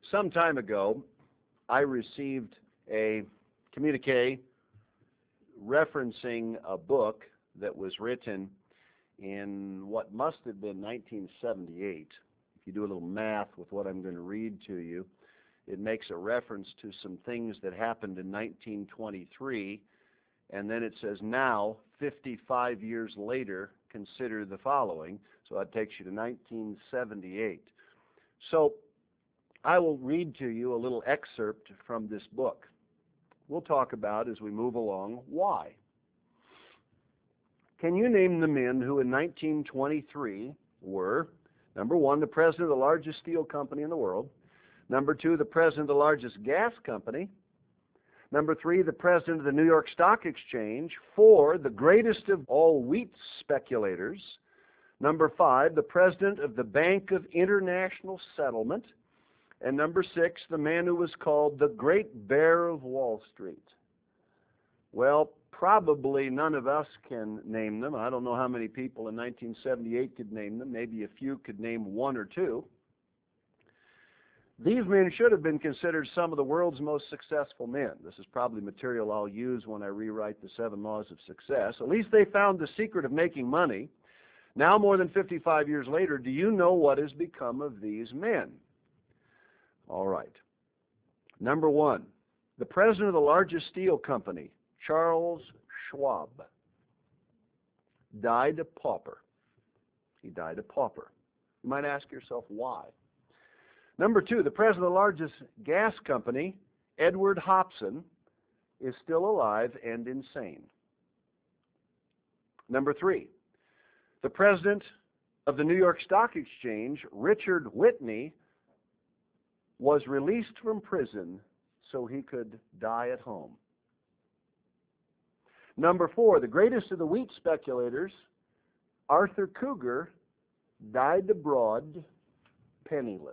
Some time ago, I received a communique referencing a book that was written in what must have been 1978. If you do a little math with what I'm going to read to you, it makes a reference to some things that happened in 1923, and then it says, now, 55 years later, consider the following. So that takes you to 1978. So I will read to you a little excerpt from this book. We'll talk about, as we move along, why. Can you name the men who in 1923 were, number one, the president of the largest steel company in the world, number two, the president of the largest gas company, number three, the president of the New York Stock Exchange, four, the greatest of all wheat speculators, number five, the president of the Bank of International Settlement, and number six, the man who was called the Great Bear of Wall Street. Well, probably none of us can name them. I don't know how many people in 1978 could name them. Maybe a few could name one or two. These men should have been considered some of the world's most successful men. This is probably material I'll use when I rewrite the 7 Laws of Success. At least they found the secret of making money. Now, more than 55 years later, do you know what has become of these men? All right. Number one, the president of the largest steel company, Charles Schwab, died a pauper. He died a pauper. You might ask yourself why. Number two, the president of the largest gas company, Edward Hopson, is still alive and insane. Number three, the president of the New York Stock Exchange, Richard Whitney, was released from prison so he could die at home. Number four, the greatest of the wheat speculators, Arthur Cougar, died abroad penniless.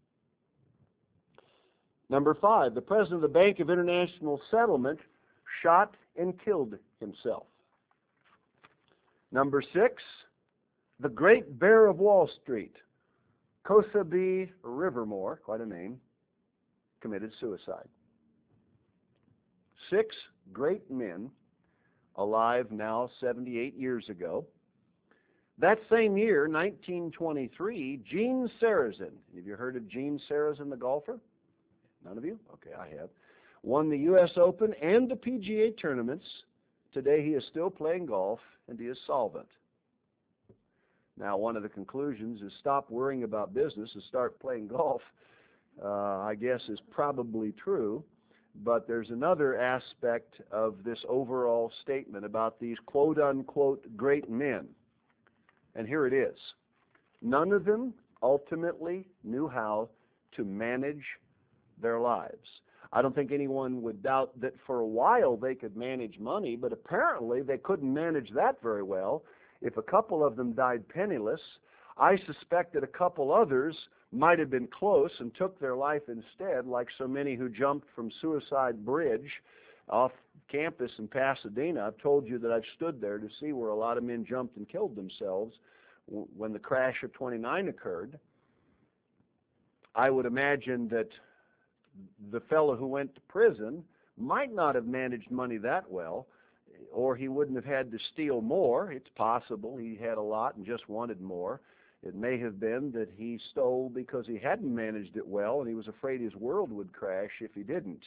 Number five, the president of the Bank of International Settlement shot and killed himself. Number six, the Great Bear of Wall Street, Cosa B. Rivermore, quite a name, committed suicide. 6 great men alive now 78 years ago. That same year, 1923, Gene Sarazen, have you heard of Gene Sarazen, the golfer? None of you? Okay, I have. Won the U.S. Open and the PGA tournaments. Today he is still playing golf and he is solvent. Now, one of the conclusions is stop worrying about business and start playing golf, I guess is probably true. But there's another aspect of this overall statement about these quote-unquote great men. And here it is. None of them ultimately knew how to manage their lives. I don't think anyone would doubt that for a while they could manage money, but apparently they couldn't manage that very well. If a couple of them died penniless, I suspect that a couple others might have been close and took their life instead, like so many who jumped from Suicide Bridge off campus in Pasadena. I've told you that I've stood there to see where a lot of men jumped and killed themselves when the crash of 29 occurred. I would imagine that the fellow who went to prison might not have managed money that well, or he wouldn't have had to steal more. It's possible he had a lot and just wanted more. It may have been that he stole because he hadn't managed it well and he was afraid his world would crash if he didn't.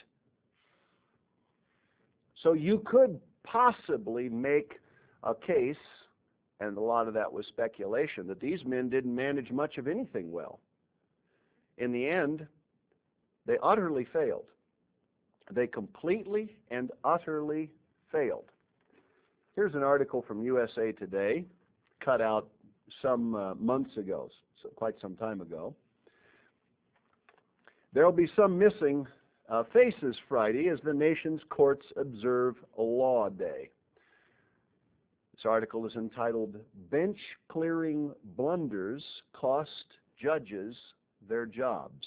So you could possibly make a case, and a lot of that was speculation, that these men didn't manage much of anything well. In the end, they utterly failed. They completely and utterly failed. Here's an article from USA Today, cut out some months ago, so quite some time ago. There will be some missing faces Friday as the nation's courts observe Law Day. This article is entitled, Bench Clearing Blunders Cost Judges Their Jobs.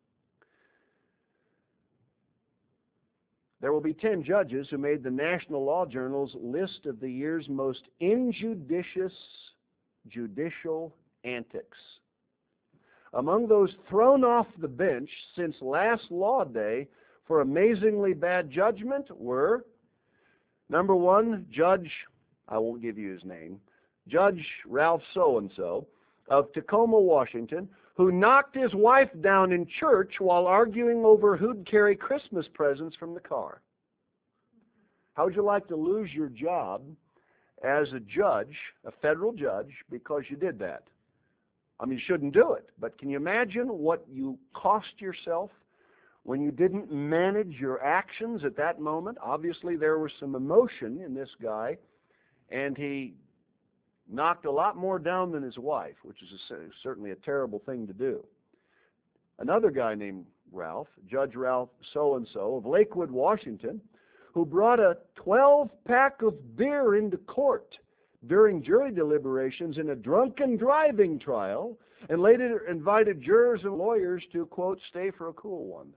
There will be 10 judges who made the National Law Journal's list of the year's most injudicious judicial antics. Among those thrown off the bench since last law day for amazingly bad judgment were, number one, Judge, I won't give you his name, Judge Ralph So-and-so of Tacoma, Washington, who knocked his wife down in church while arguing over who'd carry Christmas presents from the car. How would you like to lose your job as a judge, a federal judge, because you did that? I mean, you shouldn't do it, but can you imagine what you cost yourself when you didn't manage your actions at that moment? Obviously, there was some emotion in this guy, and he knocked a lot more down than his wife, which is certainly a terrible thing to do. Another guy named Ralph, Judge Ralph So-and-so of Lakewood, Washington, who brought a 12-pack of beer into court during jury deliberations in a drunken driving trial, and later invited jurors and lawyers to, quote, stay for a cool one.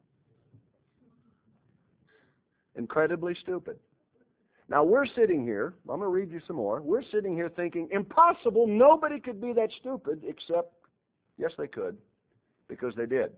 Incredibly stupid. Now, we're sitting here, I'm going to read you some more, we're sitting here thinking, impossible, nobody could be that stupid, except, yes, they could, because they did.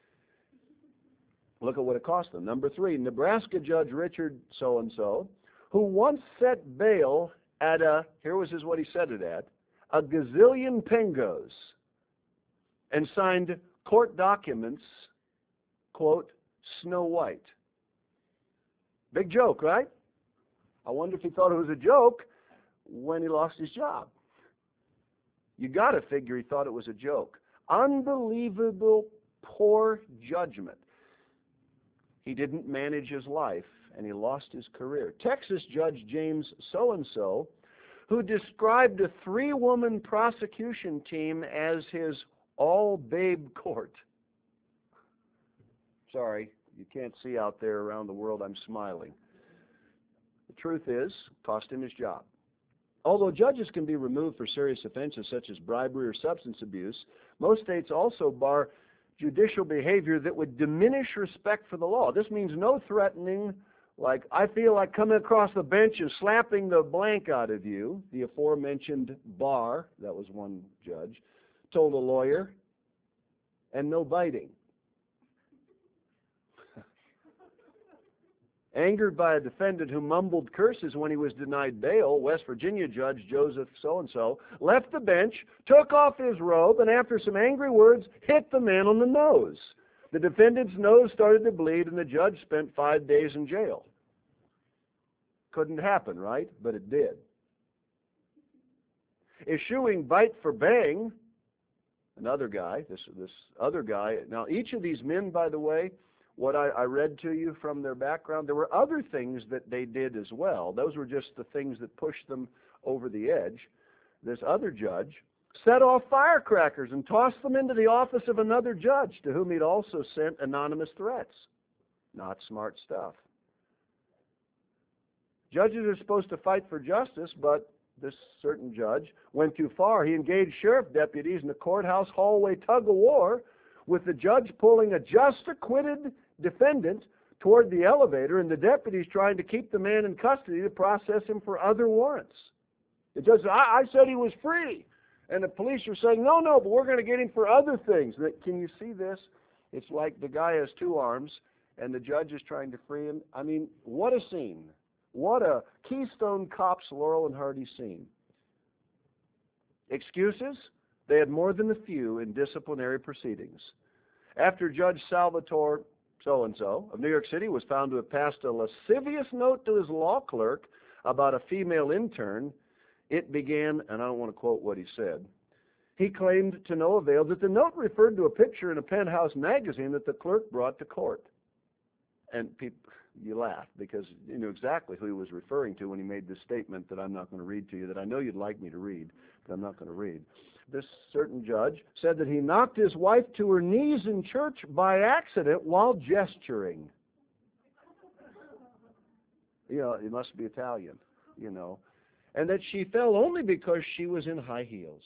Look at what it cost them. Number three, Nebraska Judge Richard So-and-so, who once set bail at what he said it at, a gazillion pengos, and signed court documents, quote, Snow White. Big joke, right? I wonder if he thought it was a joke when he lost his job. You got to figure he thought it was a joke. Unbelievable poor judgment. He didn't manage his life, and he lost his career. Texas Judge James So-and-so, who described a 3-woman prosecution team as his all-babe court. Sorry, you can't see out there around the world I'm smiling. The truth is, cost him his job. Although judges can be removed for serious offenses such as bribery or substance abuse, most states also bar judicial behavior that would diminish respect for the law. This means no threatening, like, I feel like coming across the bench and slapping the blank out of you, the aforementioned Barr, that was one judge, told a lawyer, and no biting. Angered by a defendant who mumbled curses when he was denied bail, West Virginia Judge Joseph So-and-so left the bench, took off his robe, and after some angry words, hit the man on the nose. The defendant's nose started to bleed, and the judge spent 5 days in jail. Couldn't happen, right? But it did. Eschewing bite for bang, another guy, this other guy. Now, each of these men, by the way, what I read to you from their background, there were other things that they did as well. Those were just the things that pushed them over the edge. This other judge set off firecrackers and tossed them into the office of another judge to whom he'd also sent anonymous threats. Not smart stuff. Judges are supposed to fight for justice, but this certain judge went too far. He engaged sheriff deputies in the courthouse hallway tug-of-war with the judge pulling a just acquitted defendant toward the elevator and the deputies trying to keep the man in custody to process him for other warrants. The judge said, I said he was free. And the police are saying, no, but we're going to get him for other things. Can you see this? It's like the guy has 2 arms and the judge is trying to free him. I mean, what a scene. What a Keystone Cops Laurel and Hardy scene. Excuses? They had more than a few in disciplinary proceedings. After Judge Salvatore So-and-so of New York City was found to have passed a lascivious note to his law clerk about a female intern, it began, and I don't want to quote what he said, he claimed to no avail that the note referred to a picture in a Penthouse magazine that the clerk brought to court. And you laugh because you knew exactly who he was referring to when he made this statement that I'm not going to read to you, that I know you'd like me to read, but I'm not going to read. This certain judge said that he knocked his wife to her knees in church by accident while gesturing. You know, it must be Italian, you know. And that she fell only because she was in high heels.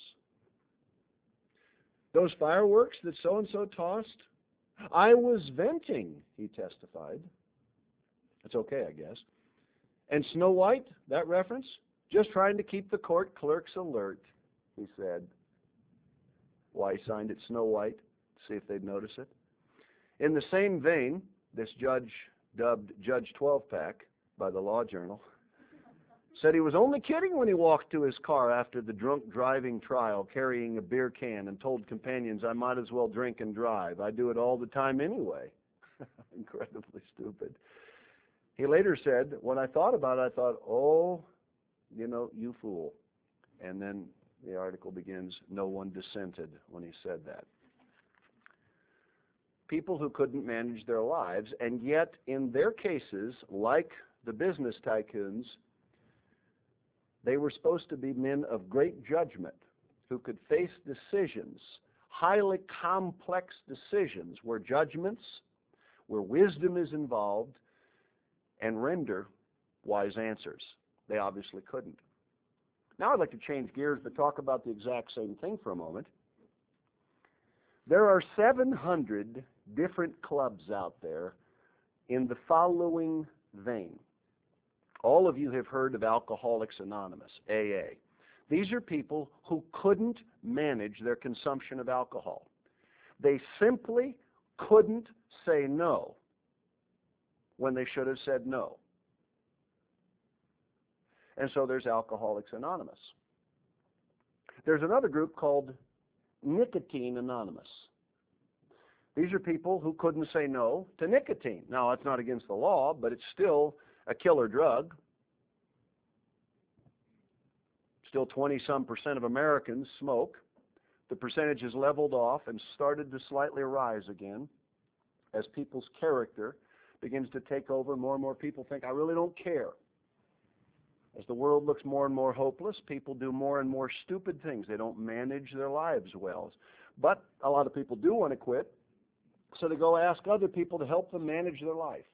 Those fireworks that so-and-so tossed, I was venting, he testified. It's okay, I guess. And Snow White, that reference, just trying to keep the court clerks alert, he said. Why he signed it Snow White? See if they'd notice it. In the same vein, this judge, dubbed Judge 12-Pack by the Law Journal, said he was only kidding when he walked to his car after the drunk driving trial carrying a beer can and told companions, I might as well drink and drive. I do it all the time anyway. Incredibly stupid. He later said, when I thought about it, I thought, oh, you fool. And then the article begins, no one dissented when he said that. People who couldn't manage their lives, and yet in their cases, like the business tycoons, they were supposed to be men of great judgment who could face decisions, highly complex decisions where judgments, where wisdom is involved, and render wise answers. They obviously couldn't. Now I'd like to change gears but talk about the exact same thing for a moment. There are 700 different clubs out there in the following vein. All of you have heard of Alcoholics Anonymous, AA. These are people who couldn't manage their consumption of alcohol. They simply couldn't say no when they should have said no. And so there's Alcoholics Anonymous. There's another group called Nicotine Anonymous. These are people who couldn't say no to nicotine. Now, it's not against the law, but it's still a killer drug. Still 20-some% of Americans smoke. The percentage has leveled off and started to slightly rise again as people's character begins to take over. More and more people think, I really don't care. As the world looks more and more hopeless, people do more and more stupid things. They don't manage their lives well. But a lot of people do want to quit, so they go ask other people to help them manage their life.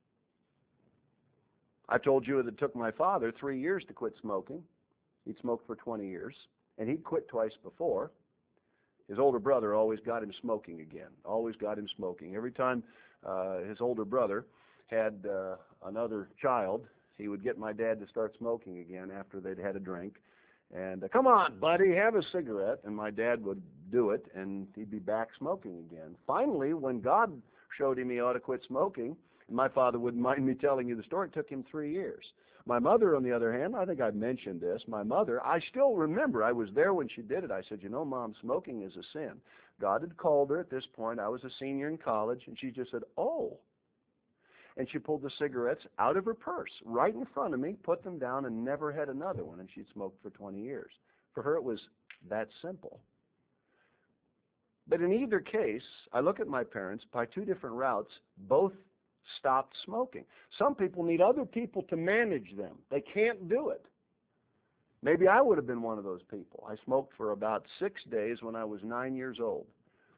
I told you that it took my father 3 years to quit smoking. He'd smoked for 20 years, and he'd quit twice before. His older brother always got him smoking again, always got him smoking. Every time his older brother had another child, he would get my dad to start smoking again after they'd had a drink. And, come on, buddy, have a cigarette. And my dad would do it, and he'd be back smoking again. Finally, when God showed him he ought to quit smoking, and my father wouldn't mind me telling you the story, it took him 3 years. My mother, on the other hand, I think I've mentioned this, my mother, I still remember, I was there when she did it. I said, Mom, smoking is a sin. God had called her at this point. I was a senior in college, and she just said, oh. And she pulled the cigarettes out of her purse right in front of me, put them down, and never had another one, and she'd smoked for 20 years. For her, it was that simple. But in either case, I look at my parents, by two different routes, both stopped smoking. Some people need other people to manage them. They can't do it. Maybe I would have been one of those people. I smoked for about 6 days when I was 9 years old,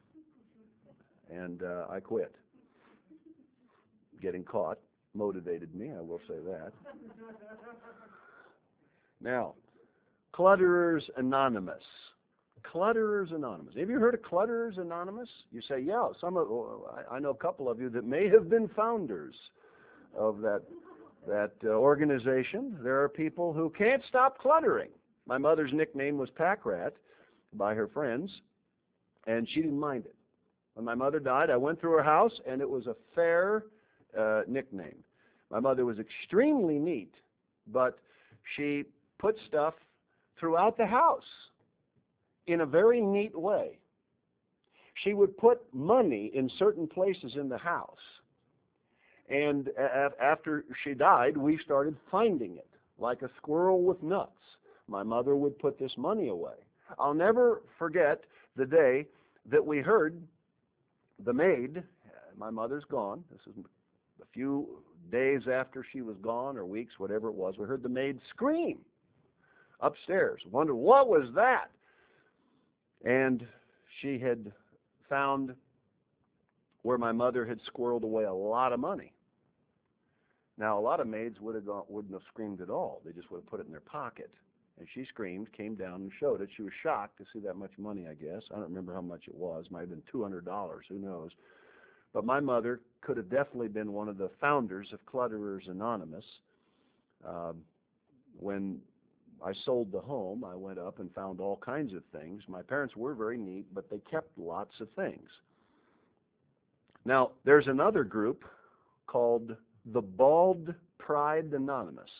and I quit. Getting caught motivated me, I will say that. Now, Clutterers Anonymous. Clutterers Anonymous. Have you heard of Clutterers Anonymous? You say, yeah. I know a couple of you that may have been founders of that organization. There are people who can't stop cluttering. My mother's nickname was Pack Rat by her friends, and she didn't mind it. When my mother died, I went through her house, and it was a fair nickname. My mother was extremely neat, but she put stuff throughout the house in a very neat way. She would put money in certain places in the house. And after she died, we started finding it, like a squirrel with nuts. My mother would put this money away. I'll never forget the day that we heard the maid, my mother's gone, this is a few days after she was gone, or weeks, whatever it was, we heard the maid scream upstairs. Wondered, what was that? And she had found where my mother had squirreled away a lot of money. Now, a lot of maids wouldn't have screamed at all. They just would have put it in their pocket. And she screamed, came down and showed it. She was shocked to see that much money, I guess. I don't remember how much it was. It might have been $200, who knows. But my mother could have definitely been one of the founders of Clutterers Anonymous. When I sold the home, I went up and found all kinds of things. My parents were very neat, but they kept lots of things. Now, there's another group called the Bald Pride Anonymous.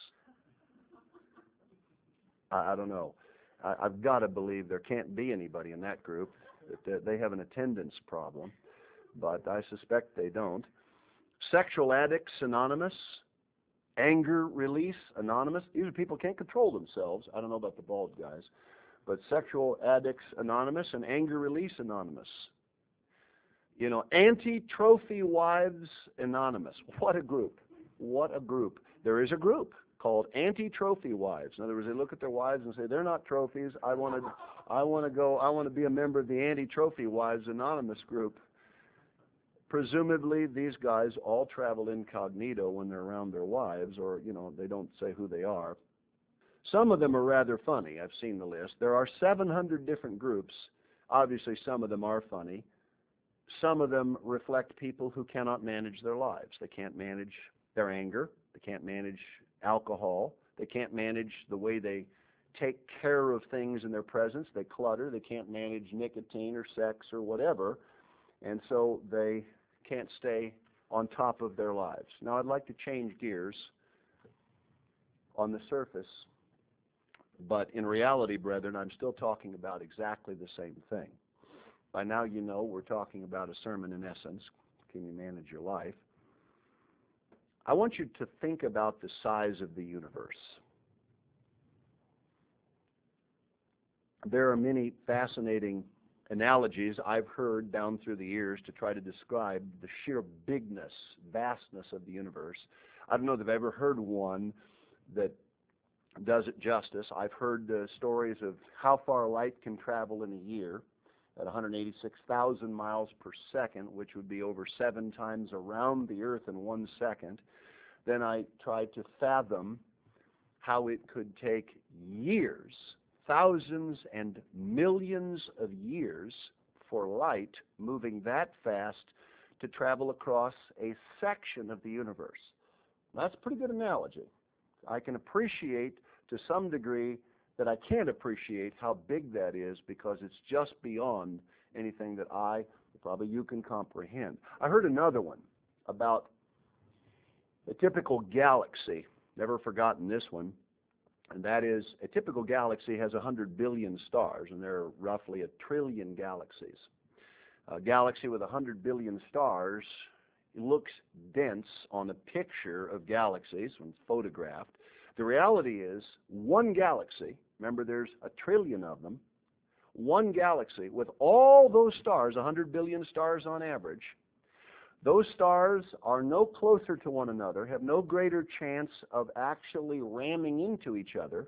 I don't know. I've got to believe there can't be anybody in that group. That they have an attendance problem, but I suspect they don't. Sexual Addicts Anonymous, Anger Release Anonymous. These are people who can't control themselves. I don't know about the bald guys, but Sexual Addicts Anonymous and Anger Release Anonymous. You know, Anti-Trophy Wives Anonymous. What a group. What a group. There is a group called Anti-Trophy Wives. In other words, they look at their wives and say, they're not trophies. I want to be a member of the Anti-Trophy Wives Anonymous group. Presumably, these guys all travel incognito when they're around their wives, or, you know, they don't say who they are. Some of them are rather funny. I've seen the list. There are 700 different groups. Obviously, some of them are funny. Some of them reflect people who cannot manage their lives. They can't manage their anger. They can't manage alcohol. They can't manage the way they take care of things in their presence. They clutter. They can't manage nicotine or sex or whatever. And so they can't stay on top of their lives. Now, I'd like to change gears on the surface, but in reality, brethren, I'm still talking about exactly the same thing. By now you know we're talking about a sermon in essence. Can you manage your life? I want you to think about the size of the universe. There are many fascinating analogies I've heard down through the years to try to describe the sheer bigness, vastness of the universe. I don't know if I've ever heard one that does it justice. I've heard stories of how far light can travel in a year at 186,000 miles per second, which would be over 7 times around the earth in 1 second. Then I tried to fathom how it could take years, thousands and millions of years, for light moving that fast to travel across a section of the universe. That's a pretty good analogy. I can appreciate to some degree that I can't appreciate how big that is, because it's just beyond anything that probably you can comprehend. I heard another one about a typical galaxy. Never forgotten this one. And that is, a typical galaxy has 100 billion stars, and there are roughly 1 trillion galaxies. A galaxy with 100 billion stars looks dense on a picture of galaxies when it's photographed. The reality is, one galaxy, remember there's 1 trillion of them, one galaxy with all those stars, 100 billion stars on average, those stars are no closer to one another, have no greater chance of actually ramming into each other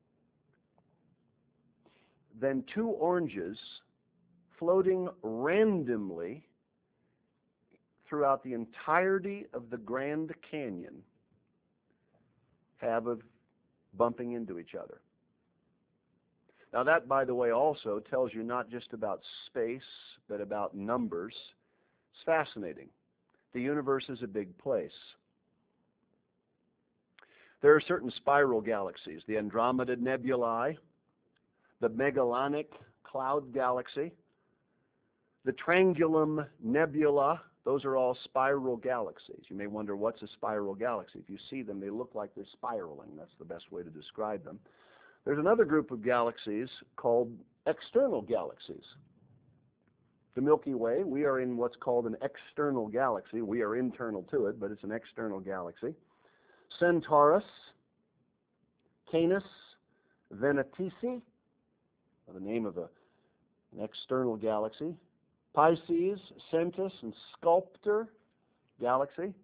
than 2 oranges floating randomly throughout the entirety of the Grand Canyon have of bumping into each other. Now that, by the way, also tells you not just about space, but about numbers. It's fascinating. The universe is a big place. There are certain spiral galaxies, the Andromeda Nebulae, the Magellanic Cloud Galaxy, the Triangulum Nebula. Those are all spiral galaxies. You may wonder, what's a spiral galaxy? If you see them, they look like they're spiraling. That's the best way to describe them. There's another group of galaxies called external galaxies. The Milky Way, we are in what's called an external galaxy. We are internal to it, but it's an external galaxy. Centaurus, Canis Venatici, the name of an external galaxy. Pisces, Cetus, and Sculptor galaxy.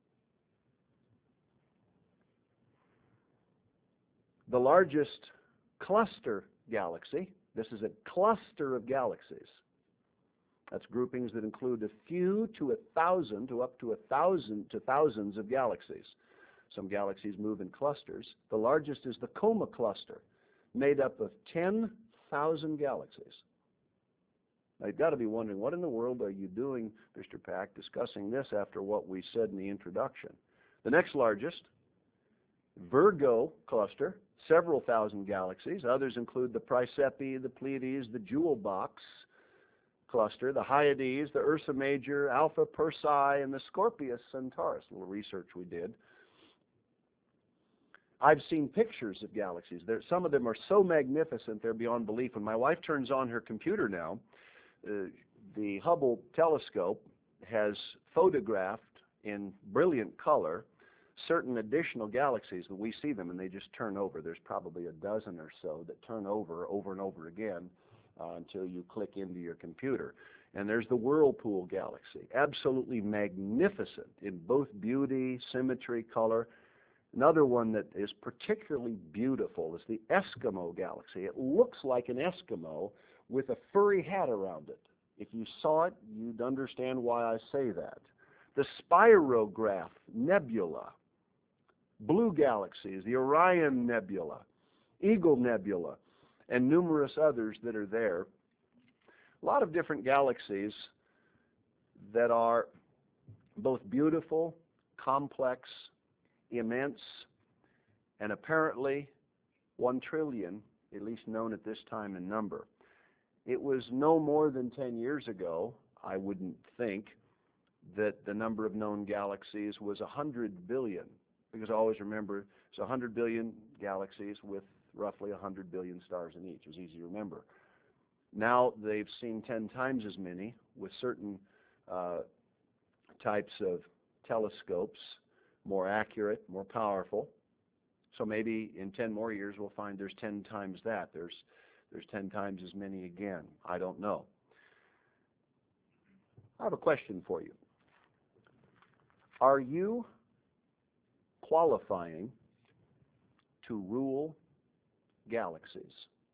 The largest cluster galaxy, this is a cluster of galaxies. That's groupings that include a few to 1,000 to up to 1,000 to thousands of galaxies. Some galaxies move in clusters. The largest is the Coma Cluster, made up of 10,000 galaxies. Now, you've got to be wondering, what in the world are you doing, Mr. Pack, discussing this after what we said in the introduction? The next largest, Virgo Cluster, several thousand galaxies. Others include the Praesepe, the Pleiades, the Jewel Box cluster, the Hyades, the Ursa Major, Alpha Persei, and the Scorpius Centaurus. A little research we did. I've seen pictures of galaxies. Some of them are so magnificent they're beyond belief. When my wife turns on her computer now, the Hubble telescope has photographed in brilliant color certain additional galaxies that we see them, and they just turn over. There's probably a dozen or so that turn over and over again until you click into your computer. And there's the Whirlpool Galaxy, absolutely magnificent in both beauty, symmetry, color. Another one that is particularly beautiful is the Eskimo Galaxy. It looks like an Eskimo with a furry hat around it. If you saw it, you'd understand why I say that. The Spirograph Nebula, blue galaxies, the Orion Nebula, Eagle Nebula, and numerous others that are there. A lot of different galaxies that are both beautiful, complex, immense, and apparently 1 trillion, at least known at this time in number. It was no more than 10 years ago, I wouldn't think, that the number of known galaxies was 100 billion, because I always remember it's 100 billion galaxies with roughly 100 billion stars in each. It was easy to remember. Now they've seen 10 times as many with certain types of telescopes, more accurate, more powerful. So maybe in 10 more years we'll find there's 10 times that. There's 10 times as many again. I don't know. I have a question for you. Are you qualifying to rule galaxies?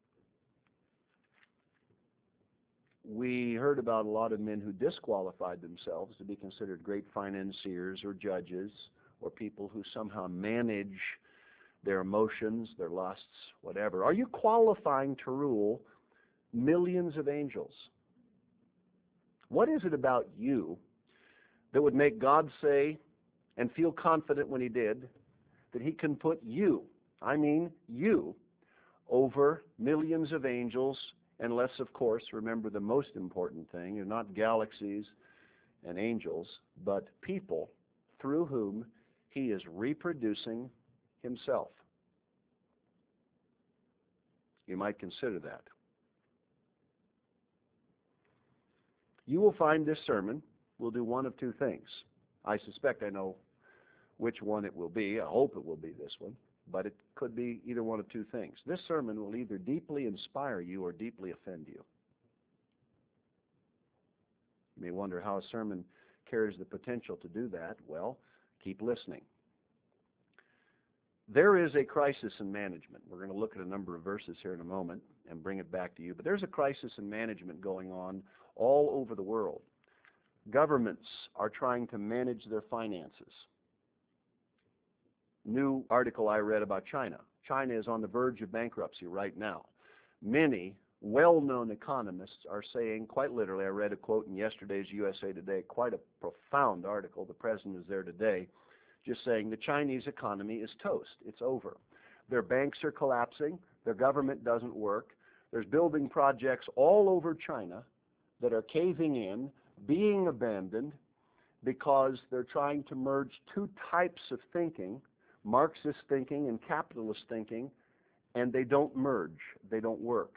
We heard about a lot of men who disqualified themselves to be considered great financiers or judges or people who somehow manage their emotions, their lusts, whatever. Are you qualifying to rule millions of angels? What is it about you that would make God say and feel confident when he did that he can put you, I mean you, over millions of angels, unless, of course, remember the most important thing, are not galaxies and angels, but people through whom he is reproducing himself. You might consider that. You will find this sermon will do one of two things. I suspect I know which one it will be. I hope it will be this one, but it could be either one of two things. This sermon will either deeply inspire you or deeply offend you. You may wonder how a sermon carries the potential to do that. Well, keep listening. There is a crisis in management. We're going to look at a number of verses here in a moment and bring it back to you. But there's a crisis in management going on all over the world. Governments are trying to manage their finances. New article I read about China. China is on the verge of bankruptcy right now. Many well-known economists are saying, quite literally, I read a quote in yesterday's USA Today, quite a profound article. The president is there today, just saying the Chinese economy is toast. It's over. Their banks are collapsing. Their government doesn't work. There's building projects all over China that are caving in, being abandoned, because they're trying to merge two types of thinking, Marxist thinking and capitalist thinking, and they don't merge. They don't work.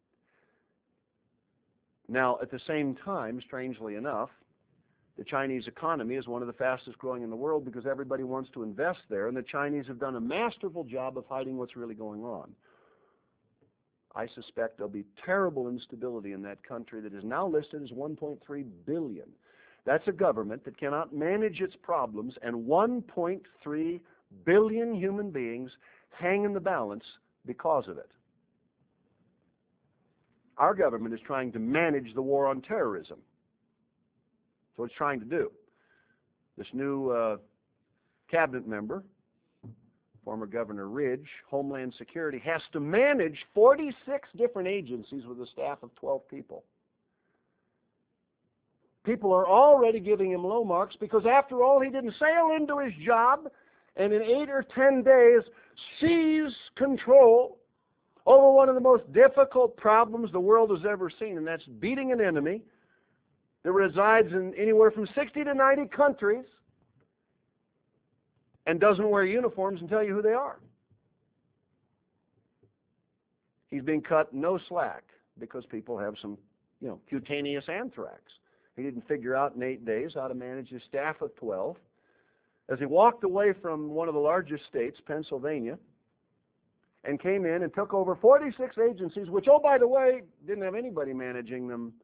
Now, at the same time, strangely enough, the Chinese economy is one of the fastest growing in the world because everybody wants to invest there, and the Chinese have done a masterful job of hiding what's really going on. I suspect there'll be terrible instability in that country that is now listed as 1.3 billion. That's a government that cannot manage its problems, and 1.3 billion human beings hang in the balance because of it. Our government is trying to manage the war on terrorism. That's what it's trying to do. This new cabinet member, former Governor Ridge, Homeland Security, has to manage 46 different agencies with a staff of 12 people. People are already giving him low marks because, after all, he didn't sail into his job and in 8 or 10 days seize control over one of the most difficult problems the world has ever seen, and that's beating an enemy that resides in anywhere from 60 to 90 countries and doesn't wear uniforms and tell you who they are. He's being cut no slack because people have some, cutaneous anthrax. He didn't figure out in 8 days how to manage his staff of 12. As he walked away from one of the largest states, Pennsylvania, and came in and took over 46 agencies, which, oh, by the way, didn't have anybody managing them.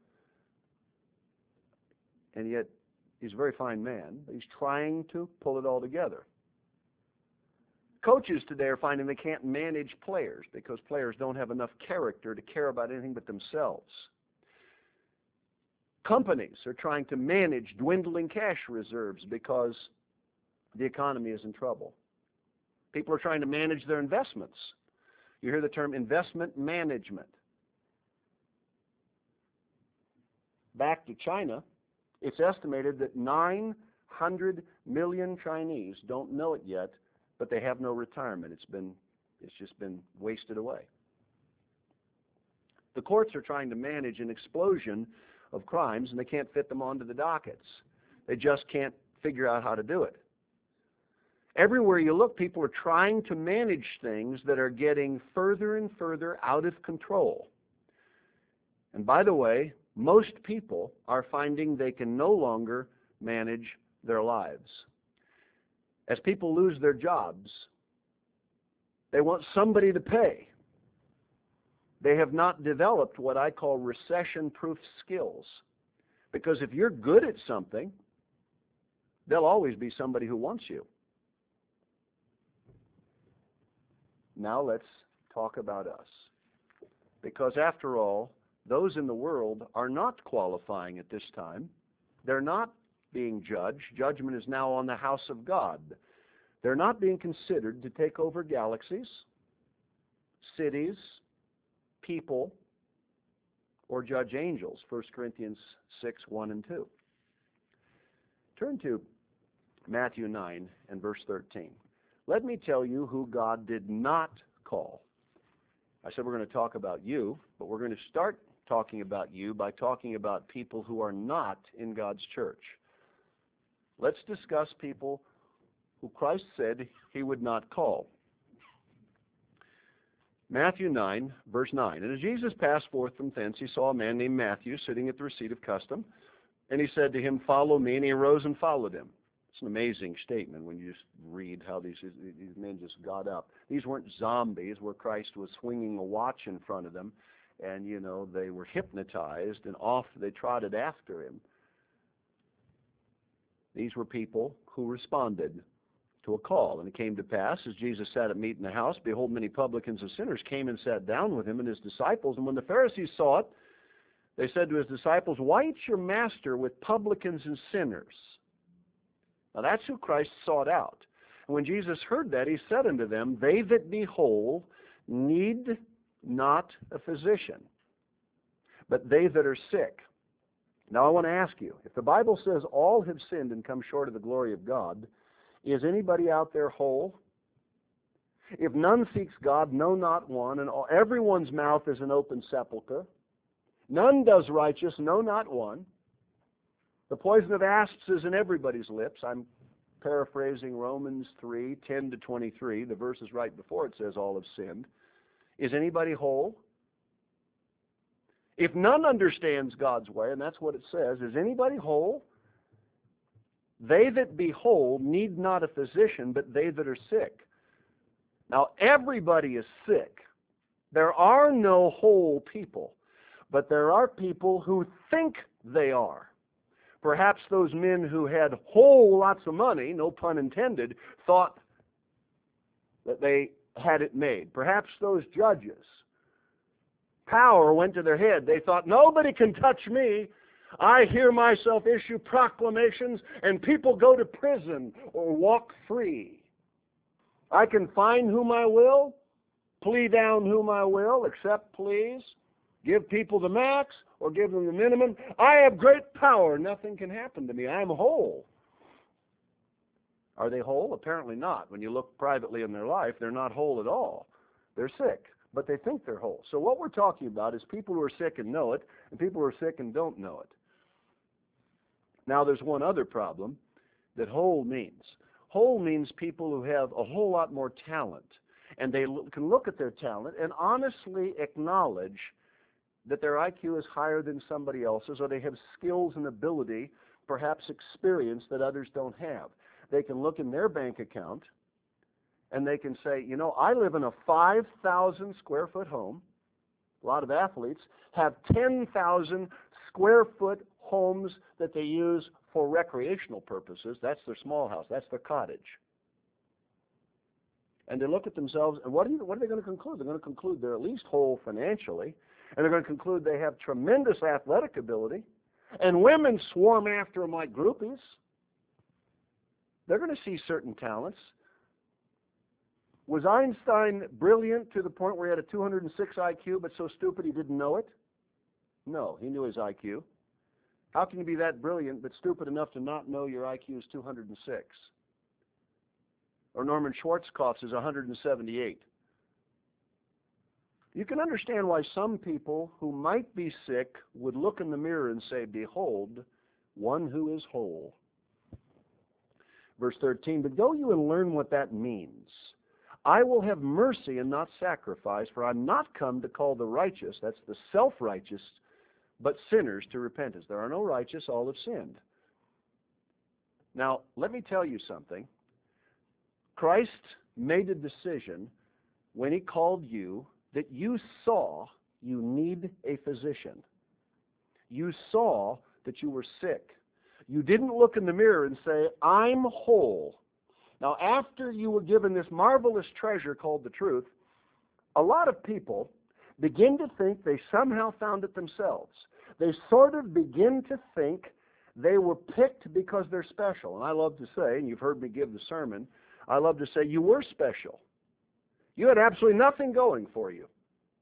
And yet, he's a very fine man, but he's trying to pull it all together. Coaches today are finding they can't manage players because players don't have enough character to care about anything but themselves. Companies are trying to manage dwindling cash reserves because the economy is in trouble. People are trying to manage their investments. You hear the term investment management. Back to China, it's estimated that 900 million Chinese don't know it yet, but they have no retirement. It's just been wasted away. The courts are trying to manage an explosion of crimes, and they can't fit them onto the dockets. They just can't figure out how to do it. Everywhere you look, people are trying to manage things that are getting further and further out of control. And by the way, most people are finding they can no longer manage their lives. As people lose their jobs, they want somebody to pay. They have not developed what I call recession-proof skills. Because if you're good at something, there'll always be somebody who wants you. Now let's talk about us. Because after all, those in the world are not qualifying at this time. They're not being judged. Judgment is now on the house of God. They're not being considered to take over galaxies, cities, people, or judge angels. 1 Corinthians 6, 1 and 2. Turn to Matthew 9 and verse 13. Let me tell you who God did not call. I said we're going to talk about you, but we're going to start talking about you by talking about people who are not in God's church. Let's discuss people who Christ said he would not call. Matthew 9, verse 9. And as Jesus passed forth from thence, he saw a man named Matthew sitting at the receipt of custom, and he said to him, "Follow me," and he arose and followed him. It's an amazing statement when you just read how these men just got up. These weren't zombies where Christ was swinging a watch in front of them, and, they were hypnotized, and off they trotted after him. These were people who responded to a call. And it came to pass, as Jesus sat at meat in the house, behold, many publicans and sinners came and sat down with him and his disciples. And when the Pharisees saw it, they said to his disciples, "Why eats your master with publicans and sinners?" Now that's who Christ sought out. And when Jesus heard that, he said unto them, "They that be whole need not a physician, but they that are sick." Now I want to ask you, if the Bible says all have sinned and come short of the glory of God, is anybody out there whole? If none seeks God, no, not one, and everyone's mouth is an open sepulchre, none does righteous, no, not one. The poison of asps is in everybody's lips. I'm paraphrasing Romans 3, 10 to 23. The verse is right before it says all have sinned. Is anybody whole? If none understands God's way, and that's what it says, is anybody whole? They that be whole need not a physician, but they that are sick. Now, everybody is sick. There are no whole people, but there are people who think they are. Perhaps those men who had whole lots of money, no pun intended, thought that they had it made. Perhaps those judges, power went to their head. They thought, nobody can touch me. I hear myself issue proclamations and people go to prison or walk free. I can fine whom I will, plea down whom I will, accept pleas, give people the max or give them the minimum. I have great power. Nothing can happen to me. I'm whole. Are they whole? Apparently not. When you look privately in their life, they're not whole at all. They're sick, but they think they're whole. So what we're talking about is people who are sick and know it, and people who are sick and don't know it. Now, there's one other problem that whole means. Whole means people who have a whole lot more talent, and they can look at their talent and honestly acknowledge that their IQ is higher than somebody else's, or they have skills and ability, perhaps experience that others don't have. They can look in their bank account and they can say, you know, I live in a 5,000 square foot home. A lot of athletes have 10,000 square foot homes that they use for recreational purposes. That's their small house. That's their cottage. And they look at themselves, and what are they going to conclude? They're going to conclude they're at least whole financially, and they're going to conclude they have tremendous athletic ability, and women swarm after them like groupies. They're going to see certain talents. Was Einstein brilliant to the point where he had a 206 IQ, but so stupid he didn't know it? No, he knew his IQ. How can you be that brilliant but stupid enough to not know your IQ is 206? Or Norman Schwarzkopf's is 178. You can understand why some people who might be sick would look in the mirror and say, behold, one who is whole. Verse 13, but go you and learn what that means. I will have mercy and not sacrifice, for I'm not come to call the righteous, that's the self-righteous, but sinners to repentance. There are no righteous, all have sinned. Now, let me tell you something. Christ made a decision when he called you that you saw you need a physician. You saw that you were sick. You didn't look in the mirror and say, I'm whole. Now, after you were given this marvelous treasure called the truth, a lot of people begin to think they somehow found it themselves. They sort of begin to think they were picked because they're special. And I love to say, and you've heard me give the sermon, I love to say you were special. You had absolutely nothing going for you.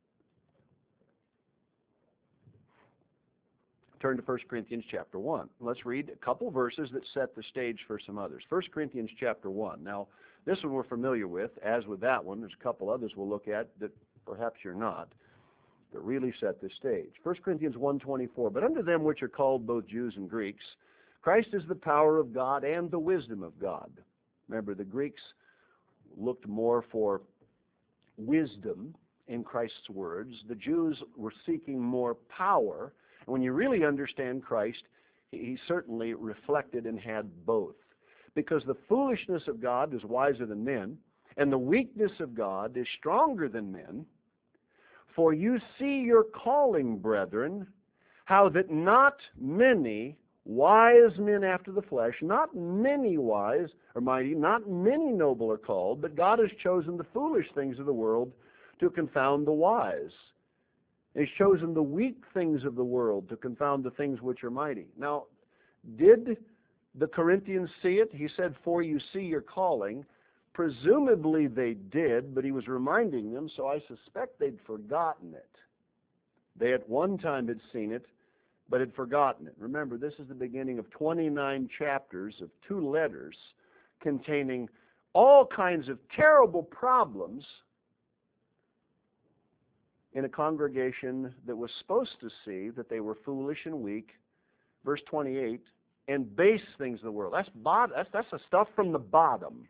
Turn to 1 Corinthians chapter 1. Let's read a couple verses that set the stage for some others. 1 Corinthians chapter 1. Now, this one we're familiar with. As with that one, there's a couple others we'll look at that perhaps you're not, that really set the stage. 1 Corinthians 1:24. But unto them which are called both Jews and Greeks, Christ is the power of God and the wisdom of God. Remember, the Greeks looked more for wisdom in Christ's words. The Jews were seeking more power. And when you really understand Christ, he certainly reflected and had both. Because the foolishness of God is wiser than men, and the weakness of God is stronger than men. For you see your calling, brethren, how that not many wise men after the flesh, not many wise or mighty, not many noble are called, but God has chosen the foolish things of the world to confound the wise. He's chosen the weak things of the world to confound the things which are mighty. Now, did the Corinthians see it? He said, for you see your calling. Presumably they did, but he was reminding them, so I suspect they'd forgotten it. They at one time had seen it, but had forgotten it. Remember, this is the beginning of 29 chapters of 2 letters containing all kinds of terrible problems in a congregation that was supposed to see that they were foolish and weak, verse 28, and base things of the world. That's the stuff from the bottom.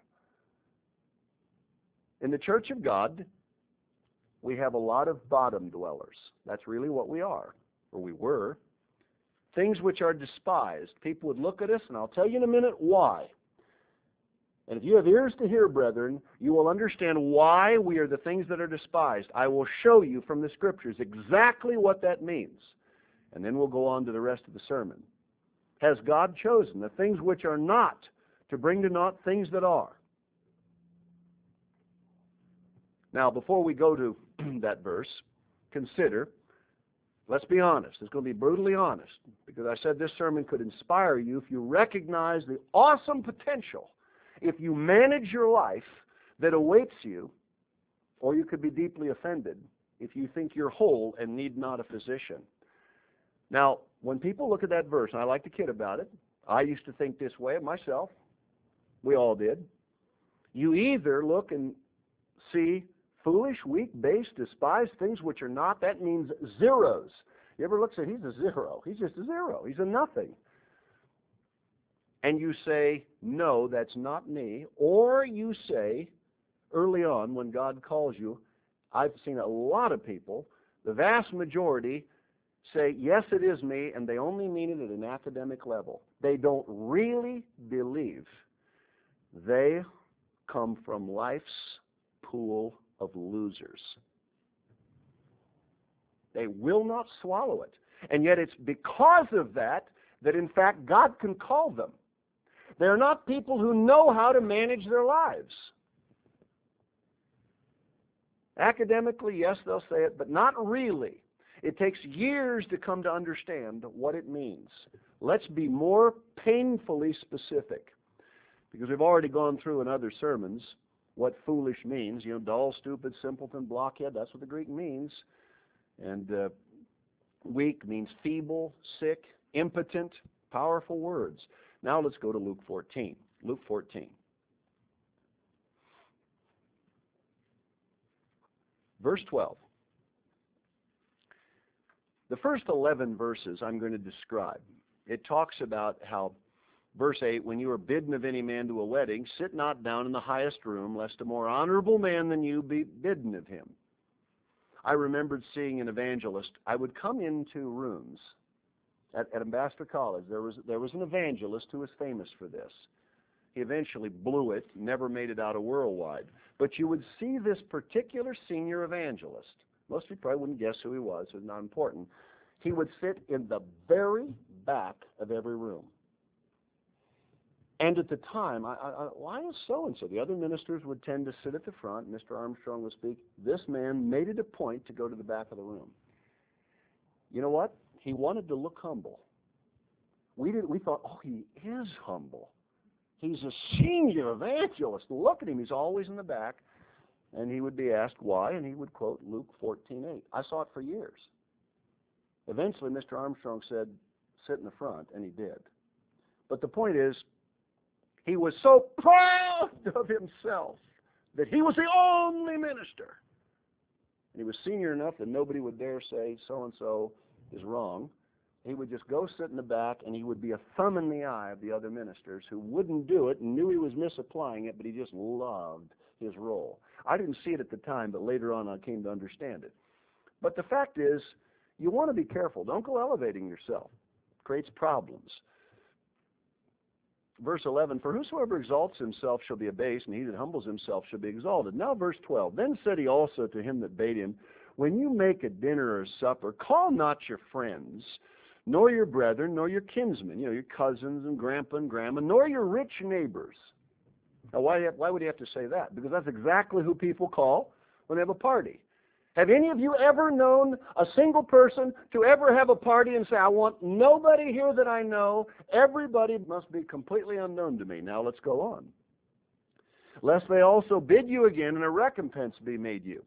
In the church of God, we have a lot of bottom dwellers. That's really what we are, or we were. Things which are despised. People would look at us, and I'll tell you in a minute why. And if you have ears to hear, brethren, you will understand why we are the things that are despised. I will show you from the Scriptures exactly what that means. And then we'll go on to the rest of the sermon. Has God chosen the things which are not to bring to naught things that are? Now, before we go to that verse, consider, let's be honest. It's going to be brutally honest, because I said this sermon could inspire you if you recognize the awesome potential, if you manage your life, that awaits you, or you could be deeply offended if you think you're whole and need not a physician. Now, when people look at that verse, and I like to kid about it, I used to think this way of myself. We all did. You either look and see foolish, weak, base, despised things which are not. That means zeros. You ever look and say, he's a zero. He's just a zero. He's a nothing. and you say, no, that's not me, or you say, early on when God calls you, I've seen a lot of people, the vast majority, say, yes, it is me, and they only mean it at an academic level. They don't really believe. They come from life's pool of losers. They will not swallow it. And yet it's because of that that, in fact, God can call them. They're not people who know how to manage their lives. Academically, yes, they'll say it, but not really. It takes years to come to understand what it means. Let's be more painfully specific, because we've already gone through in other sermons what foolish means. You know, dull, stupid, simpleton, blockhead, that's what the Greek means. And weak means feeble, sick, impotent, powerful words. Now let's go to Luke 14. Luke 14. Verse 12. The first 11 verses I'm going to describe. It talks about how, verse 8, when you are bidden of any man to a wedding, sit not down in the highest room, lest a more honorable man than you be bidden of him. I remembered seeing an evangelist. I would come into rooms at Ambassador College. There was an evangelist who was famous for this. He eventually blew it, never made it out of worldwide. But you would see this particular senior evangelist. Most of you probably wouldn't guess who he was. It was not important. He would sit in the very back of every room. And at the time, why is so-and-so? The other ministers would tend to sit at the front. Mr. Armstrong would speak. This man made it a point to go to the back of the room. You know what? He wanted to look humble. We thought, oh, he is humble. He's a senior evangelist. Look at him. He's always in the back. And he would be asked why, and he would quote Luke 14:8. I saw it for years. Eventually, Mr. Armstrong said, sit in the front, and he did. But the point is, he was so proud of himself that he was the only minister. And he was senior enough that nobody would dare say so-and-so is wrong. He would just go sit in the back, and he would be a thumb in the eye of the other ministers who wouldn't do it and knew he was misapplying it, but he just loved his role. I didn't see it at the time, but later on I came to understand it. But the fact is, you want to be careful. Don't go elevating yourself. It creates problems. Verse 11, for whosoever exalts himself shall be abased, and he that humbles himself shall be exalted. Now verse 12, then said he also to him that bade him, when you make a dinner or a supper, call not your friends, nor your brethren, nor your kinsmen, your cousins and grandpa and grandma, nor your rich neighbors. Now why would he have to say that? Because that's exactly who people call when they have a party. Have any of you ever known a single person to ever have a party and say, I want nobody here that I know, everybody must be completely unknown to me. Now let's go on. Lest they also bid you again and a recompense be made you.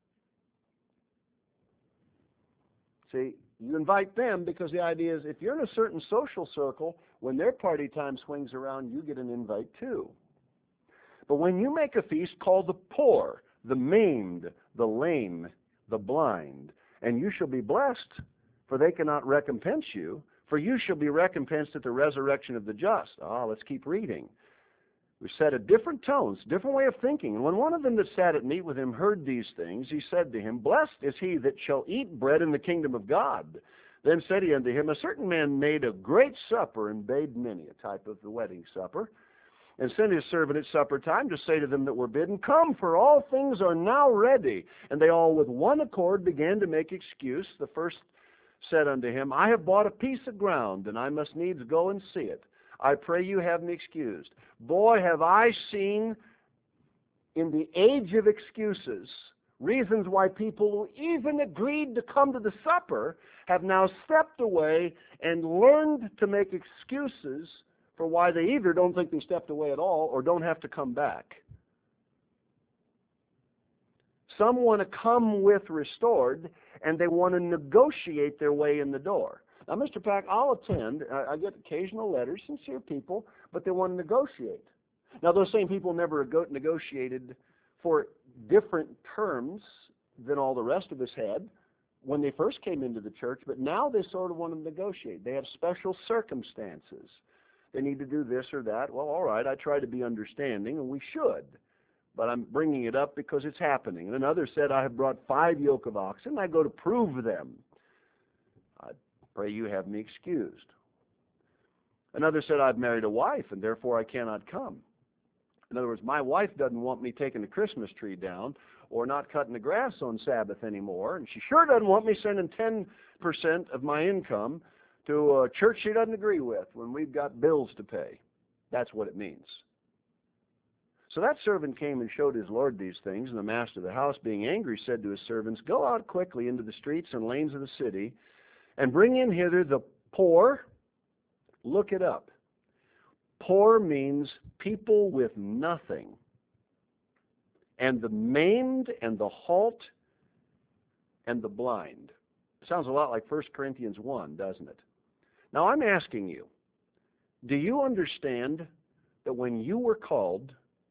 See, you invite them because the idea is if you're in a certain social circle, when their party time swings around, you get an invite too. But when you make a feast, call the poor, the maimed, the lame, the blind, and you shall be blessed, for they cannot recompense you, for you shall be recompensed at the resurrection of the just. Let's keep reading. We set a different tones, different way of thinking. And when one of them that sat at meat with him heard these things, he said to him, blessed is he that shall eat bread in the kingdom of God. Then said he unto him, a certain man made a great supper and bade many, a type of the wedding supper, and sent his servant at supper time to say to them that were bidden, come, for all things are now ready. And they all with one accord began to make excuse. The first said unto him, I have bought a piece of ground, and I must needs go and see it. I pray you have me excused. Boy, have I seen in the age of excuses reasons why people who even agreed to come to the supper have now stepped away and learned to make excuses for why they either don't think they stepped away at all or don't have to come back. Some want to come with restored, and they want to negotiate their way in the door. Now, Mr. Pack, I'll attend. I get occasional letters, sincere people, but they want to negotiate. Now, those same people never negotiated for different terms than all the rest of us had when they first came into the church, but now they sort of want to negotiate. They have special circumstances. they need to do this or that. Well, all right, I try to be understanding, and we should. But I'm bringing it up because it's happening. And another said, I have brought 5 yoke of oxen. I go to prove them. I pray you have me excused. Another said, I've married a wife, and therefore I cannot come. In other words, my wife doesn't want me taking the Christmas tree down or not cutting the grass on Sabbath anymore, and she sure doesn't want me sending 10% of my income to a church she doesn't agree with when we've got bills to pay. That's what it means. So that servant came and showed his lord these things, and the master of the house, being angry, said to his servants, Go out quickly into the streets and lanes of the city, and bring in hither the poor. Look it up. Poor means people with nothing. And the maimed and the halt and the blind. Sounds a lot like 1 Corinthians 1, doesn't it? Now I'm asking you, do you understand that when you were called,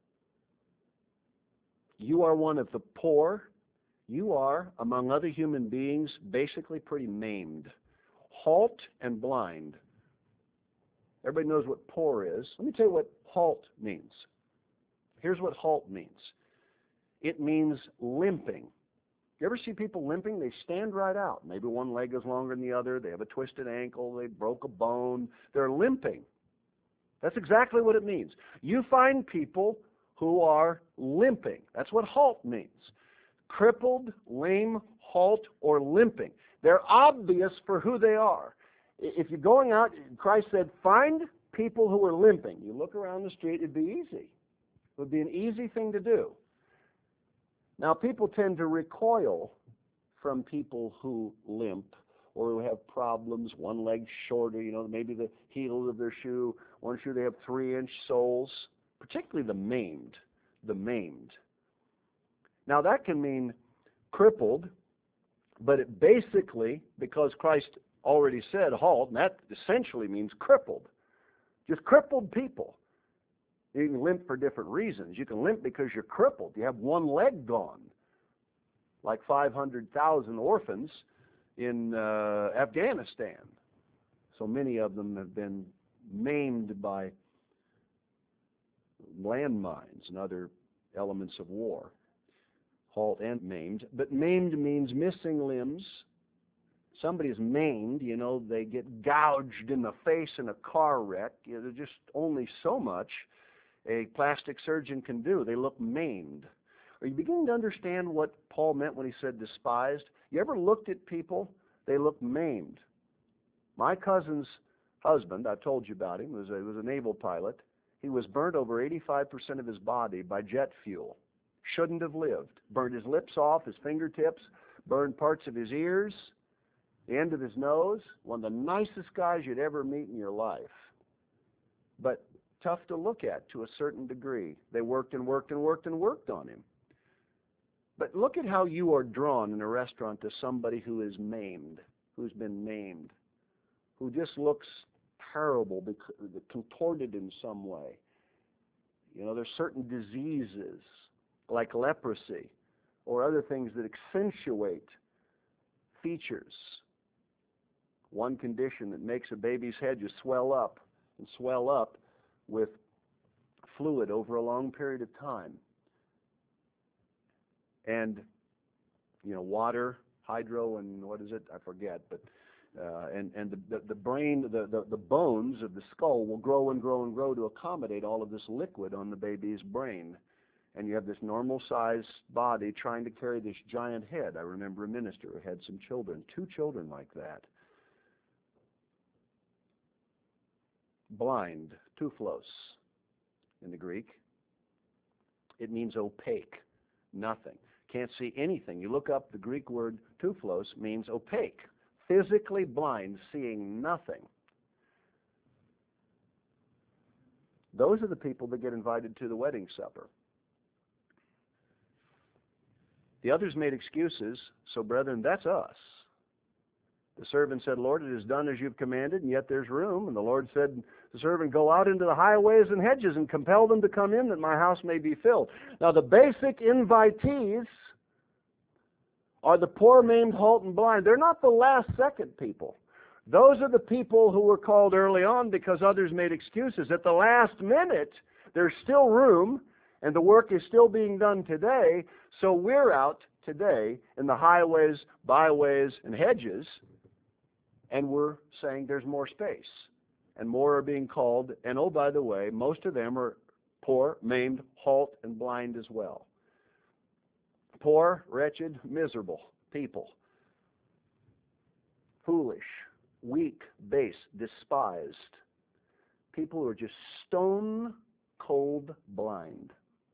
you are one of the poor? You are, among other human beings, basically pretty maimed, halt and blind. Everybody knows what poor is. Let me tell you what halt means. Here's what halt means. It means limping. You ever see people limping? They stand right out. Maybe one leg is longer than the other. They have a twisted ankle. They broke a bone. They're limping. That's exactly what it means. You find people who are limping. That's what halt means. Crippled, lame, halt, or limping. They're obvious for who they are. If you're going out, Christ said, find people who are limping. You look around the street, it'd be easy. It would be an easy thing to do. Now, people tend to recoil from people who limp or who have problems, one leg shorter, maybe the heel of their shoe, one shoe they have 3-inch soles, particularly the maimed. Now, that can mean crippled, but it basically, because Christ already said halt, and that essentially means crippled. Just crippled people. You can limp for different reasons. You can limp because you're crippled. You have one leg gone, like 500,000 orphans in Afghanistan. So many of them have been maimed by landmines and other elements of war. Halt and maimed. But maimed means missing limbs. Somebody's maimed, they get gouged in the face in a car wreck. There's just only so much a plastic surgeon can do. They look maimed. Are you beginning to understand what Paul meant when he said despised? You ever looked at people? They look maimed. My cousin's husband, I told you about him, was a naval pilot. He was burnt over 85% of his body by jet fuel. Shouldn't have lived. Burned his lips off, his fingertips, burned parts of his ears, the end of his nose. One of the nicest guys you'd ever meet in your life. But tough to look at to a certain degree. They worked and worked and worked and worked on him. But look at how you are drawn in a restaurant to somebody who is maimed, who's been maimed, who just looks terrible, contorted in some way. There's certain diseases like leprosy or other things that accentuate features. One condition that makes a baby's head just swell up with fluid over a long period of time. And, water, hydro, and what is it? I forget. But and the brain, the bones of the skull will grow and grow and grow to accommodate all of this liquid on the baby's brain. And you have this normal-sized body trying to carry this giant head. I remember a minister who had some children, 2 children like that. Blind, tuflos in the Greek. It means opaque, nothing. Can't see anything. You look up the Greek word tuflos, means opaque, physically blind, seeing nothing. Those are the people that get invited to the wedding supper. The others made excuses, so brethren, that's us. The servant said, Lord, it is done as you've commanded, and yet there's room. And the Lord said, the servant, go out into the highways and hedges and compel them to come in that my house may be filled. Now, the basic invitees are the poor, maimed, halt, and blind. They're not the last second people. Those are the people who were called early on because others made excuses. At the last minute, there's still room, and the work is still being done today, so we're out today in the highways, byways, and hedges, and we're saying there's more space, and more are being called, and oh, by the way, most of them are poor, maimed, halt, and blind as well. Poor, wretched, miserable people. Foolish, weak, base, despised. People who are just stone cold blind.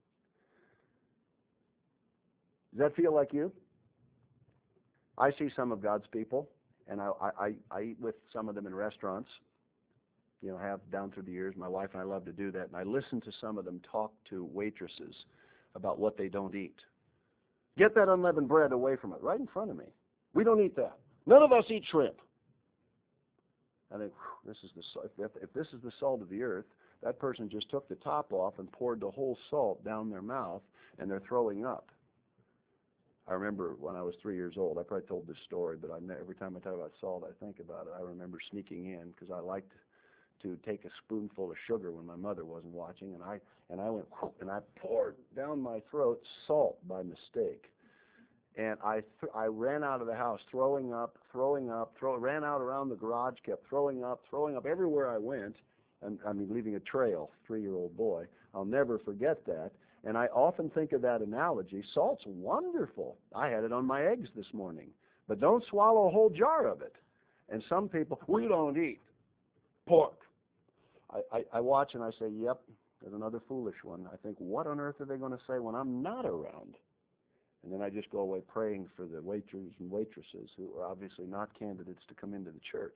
Does that feel like you? I see some of God's people, and I eat with some of them in restaurants. Have down through the years. My wife and I love to do that, and I listen to some of them talk to waitresses about what they don't eat. Get that unleavened bread away from it, right in front of me. We don't eat that. None of us eat shrimp. I think, if this is the salt of the earth, that person just took the top off and poured the whole salt down their mouth, and they're throwing up. I remember when I was 3 years old, I probably told this story, but every time I talk about salt, I think about it. I remember sneaking in because I liked to take a spoonful of sugar when my mother wasn't watching, and I went and I poured down my throat salt by mistake, and I ran out of the house throwing up, ran out around the garage, kept throwing up everywhere I went, and leaving a trail. 3-year-old boy, I'll never forget that. And I often think of that analogy. Salt's wonderful. I had it on my eggs this morning, but don't swallow a whole jar of it. And some people, we don't eat pork. I watch and I say, yep, there's another foolish one. I think, what on earth are they going to say when I'm not around? And then I just go away praying for the waiters and waitresses who are obviously not candidates to come into the church.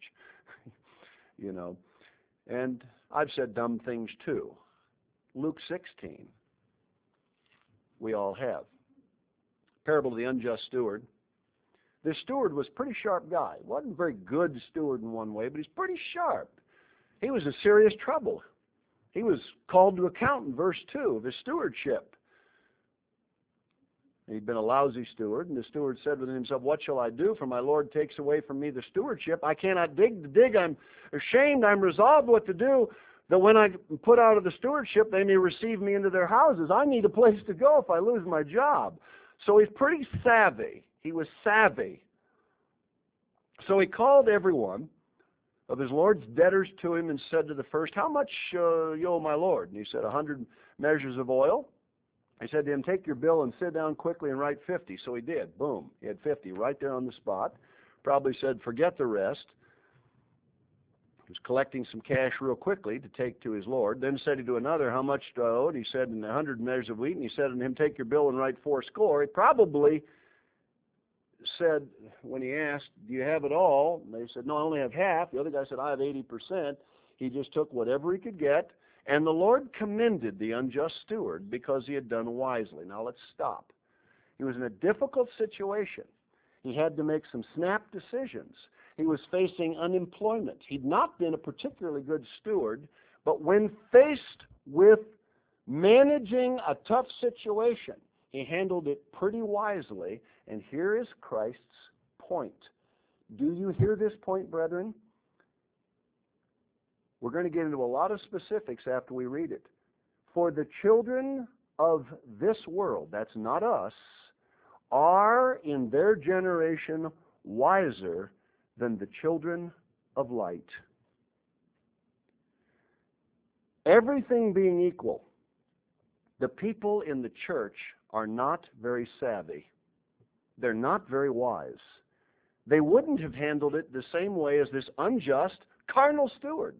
And I've said dumb things too. Luke 16. We all have. Parable of the unjust steward. This steward was a pretty sharp guy. Wasn't a very good steward in one way, but he's pretty sharp. He was in serious trouble. He was called to account in verse 2 of his stewardship. He'd been a lousy steward, and the steward said within himself, what shall I do? For my Lord takes away from me the stewardship. I cannot dig the dig. I'm ashamed. I'm resolved what to do, that when I put out of the stewardship, they may receive me into their houses. I need a place to go if I lose my job. So he's pretty savvy. He was savvy. So he called everyone of his Lord's debtors to him and said to the first, how much you owe my Lord? And he said, 100 measures of oil. He said to him, take your bill and sit down quickly and write 50. So he did. Boom. He had 50 right there on the spot. Probably said, forget the rest. He was collecting some cash real quickly to take to his Lord. Then said he to another, how much do I owe? And he said, 100 measures of wheat. And he said to him, take your bill and write 80. He probably said, when he asked, do you have it all? And they said, no, I only have half. The other guy said, I have 80%. He just took whatever he could get. And the Lord commended the unjust steward because he had done wisely. Now let's stop. He was in a difficult situation. He had to make some snap decisions. He was facing unemployment. He'd not been a particularly good steward, but when faced with managing a tough situation, he handled it pretty wisely. And here is Christ's point. Do you hear this point, brethren? We're going to get into a lot of specifics after we read it. For the children of this world, that's not us, are in their generation wiser than the children of light. Everything being equal, the people in the church are not very savvy. They're not very wise. They wouldn't have handled it the same way as this unjust, carnal steward.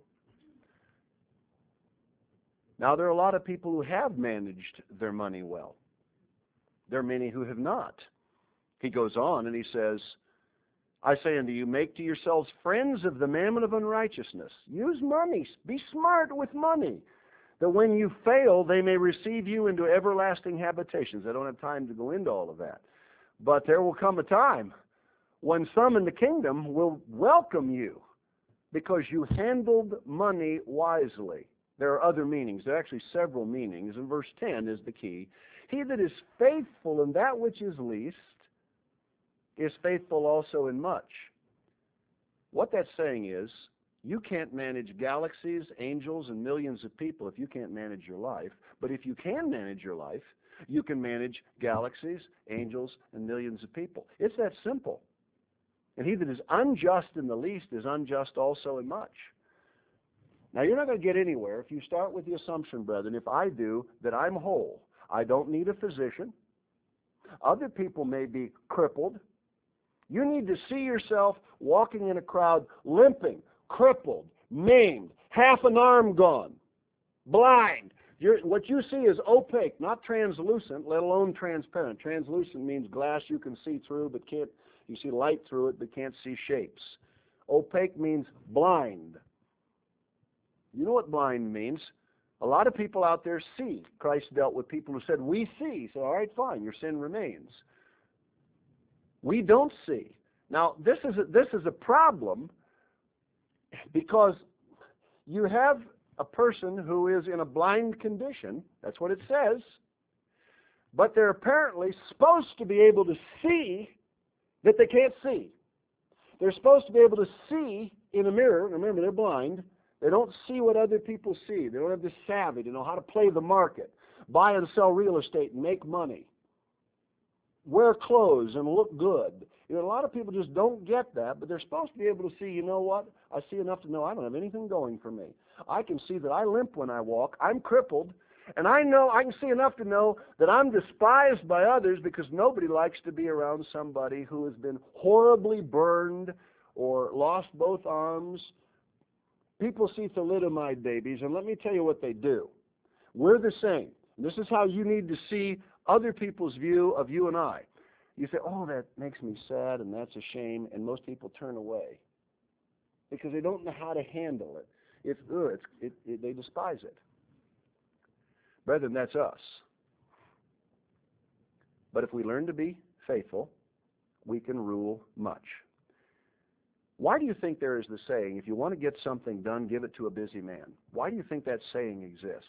Now, there are a lot of people who have managed their money well. There are many who have not. He goes on and he says, I say unto you, make to yourselves friends of the mammon of unrighteousness. Use money. Be smart with money, that when you fail, they may receive you into everlasting habitations. I don't have time to go into all of that. But there will come a time when some in the kingdom will welcome you because you handled money wisely. There are other meanings. There are actually several meanings, and verse 10 is the key. He that is faithful in that which is least is faithful also in much. What that's saying is, you can't manage galaxies, angels, and millions of people if you can't manage your life. But if you can manage your life, you can manage galaxies, angels, and millions of people. It's that simple. And he that is unjust in the least is unjust also in much. Now, you're not going to get anywhere if you start with the assumption, brethren, if I do, that I'm whole. I don't need a physician. Other people may be crippled. You need to see yourself walking in a crowd limping, crippled, maimed, half an arm gone, blind. What you see is opaque, not translucent, let alone transparent. Translucent means glass you can see through, but can't. You see light through it, but can't see shapes. Opaque means blind. You know what blind means? A lot of people out there see. Christ dealt with people who said, we see. He said, all right, fine, your sin remains. We don't see. Now, this is a problem because you have a person who is in a blind condition. That's what it says. But they're apparently supposed to be able to see that they can't see. They're supposed to be able to see in a mirror. Remember, they're blind. They don't see what other people see. They don't have the savvy to know how to play the market, buy and sell real estate and make money, wear clothes and look good. You know, a lot of people just don't get that, but they're supposed to be able to see, you know what? I see enough to know I don't have anything going for me. I can see that I limp when I walk. I'm crippled. And I know I can see enough to know that I'm despised by others because nobody likes to be around somebody who has been horribly burned or lost both arms. People see thalidomide babies, and let me tell you what they do. We're the same. This is how you need to see other people's view of you and I. You say, oh, that makes me sad, and that's a shame, and most people turn away because they don't know how to handle it. They despise it. Brethren, that's us. But if we learn to be faithful, we can rule much. Why do you think there is the saying, if you want to get something done, give it to a busy man? Why do you think that saying exists?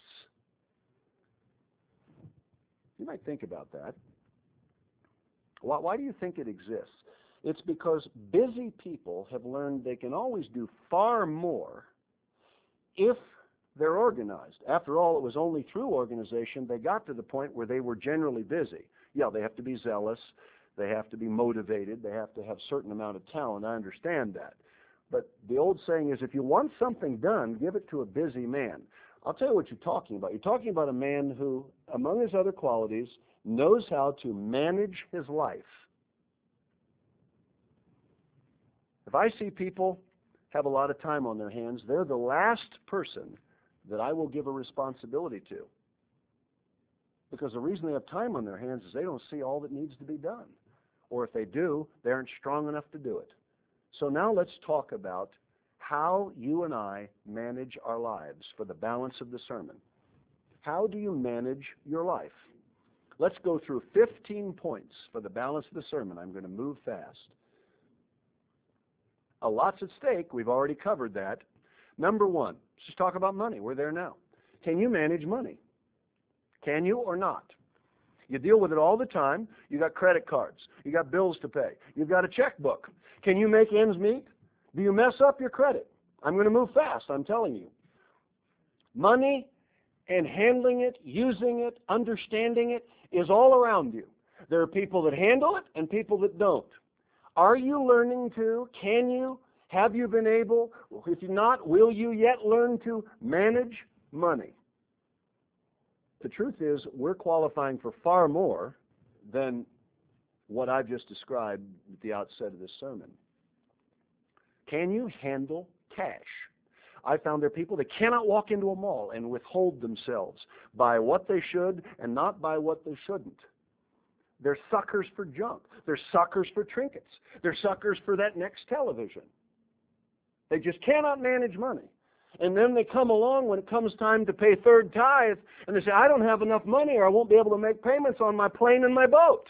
You might think about that. Why do you think it exists? It's because busy people have learned they can always do far more if they're organized. After all, it was only through organization they got to the point where they were generally busy. Yeah, they have to be zealous. They have to be motivated. They have to have a certain amount of talent. I understand that. But the old saying is, if you want something done, give it to a busy man. I'll tell you what you're talking about. You're talking about a man who, among his other qualities, knows how to manage his life. If I see people have a lot of time on their hands, they're the last person that I will give a responsibility to. Because the reason they have time on their hands is they don't see all that needs to be done. Or if they do, they aren't strong enough to do it. So now let's talk about how you and I manage our lives for the balance of the sermon. How do you manage your life? Let's go through 15 points for the balance of the sermon. I'm going to move fast. A lot's at stake. We've already covered that. Number one, let's just talk about money. We're there now. Can you manage money? Can you or not? You deal with it all the time. You got credit cards. You got bills to pay. You've got a checkbook. Can you make ends meet? Do you mess up your credit? I'm going to move fast, I'm telling you. Money and handling it, using it, understanding it is all around you. There are people that handle it and people that don't. Are you learning to? Can you? Have you been able? If you're not, will you yet learn to manage money? The truth is, we're qualifying for far more than what I've just described at the outset of this sermon. Can you handle cash? I found there are people that cannot walk into a mall and withhold themselves by what they should and not by what they shouldn't. They're suckers for junk. They're suckers for trinkets. They're suckers for that next television. They just cannot manage money. And then they come along when it comes time to pay third tithe, and they say, I don't have enough money or I won't be able to make payments on my plane and my boat.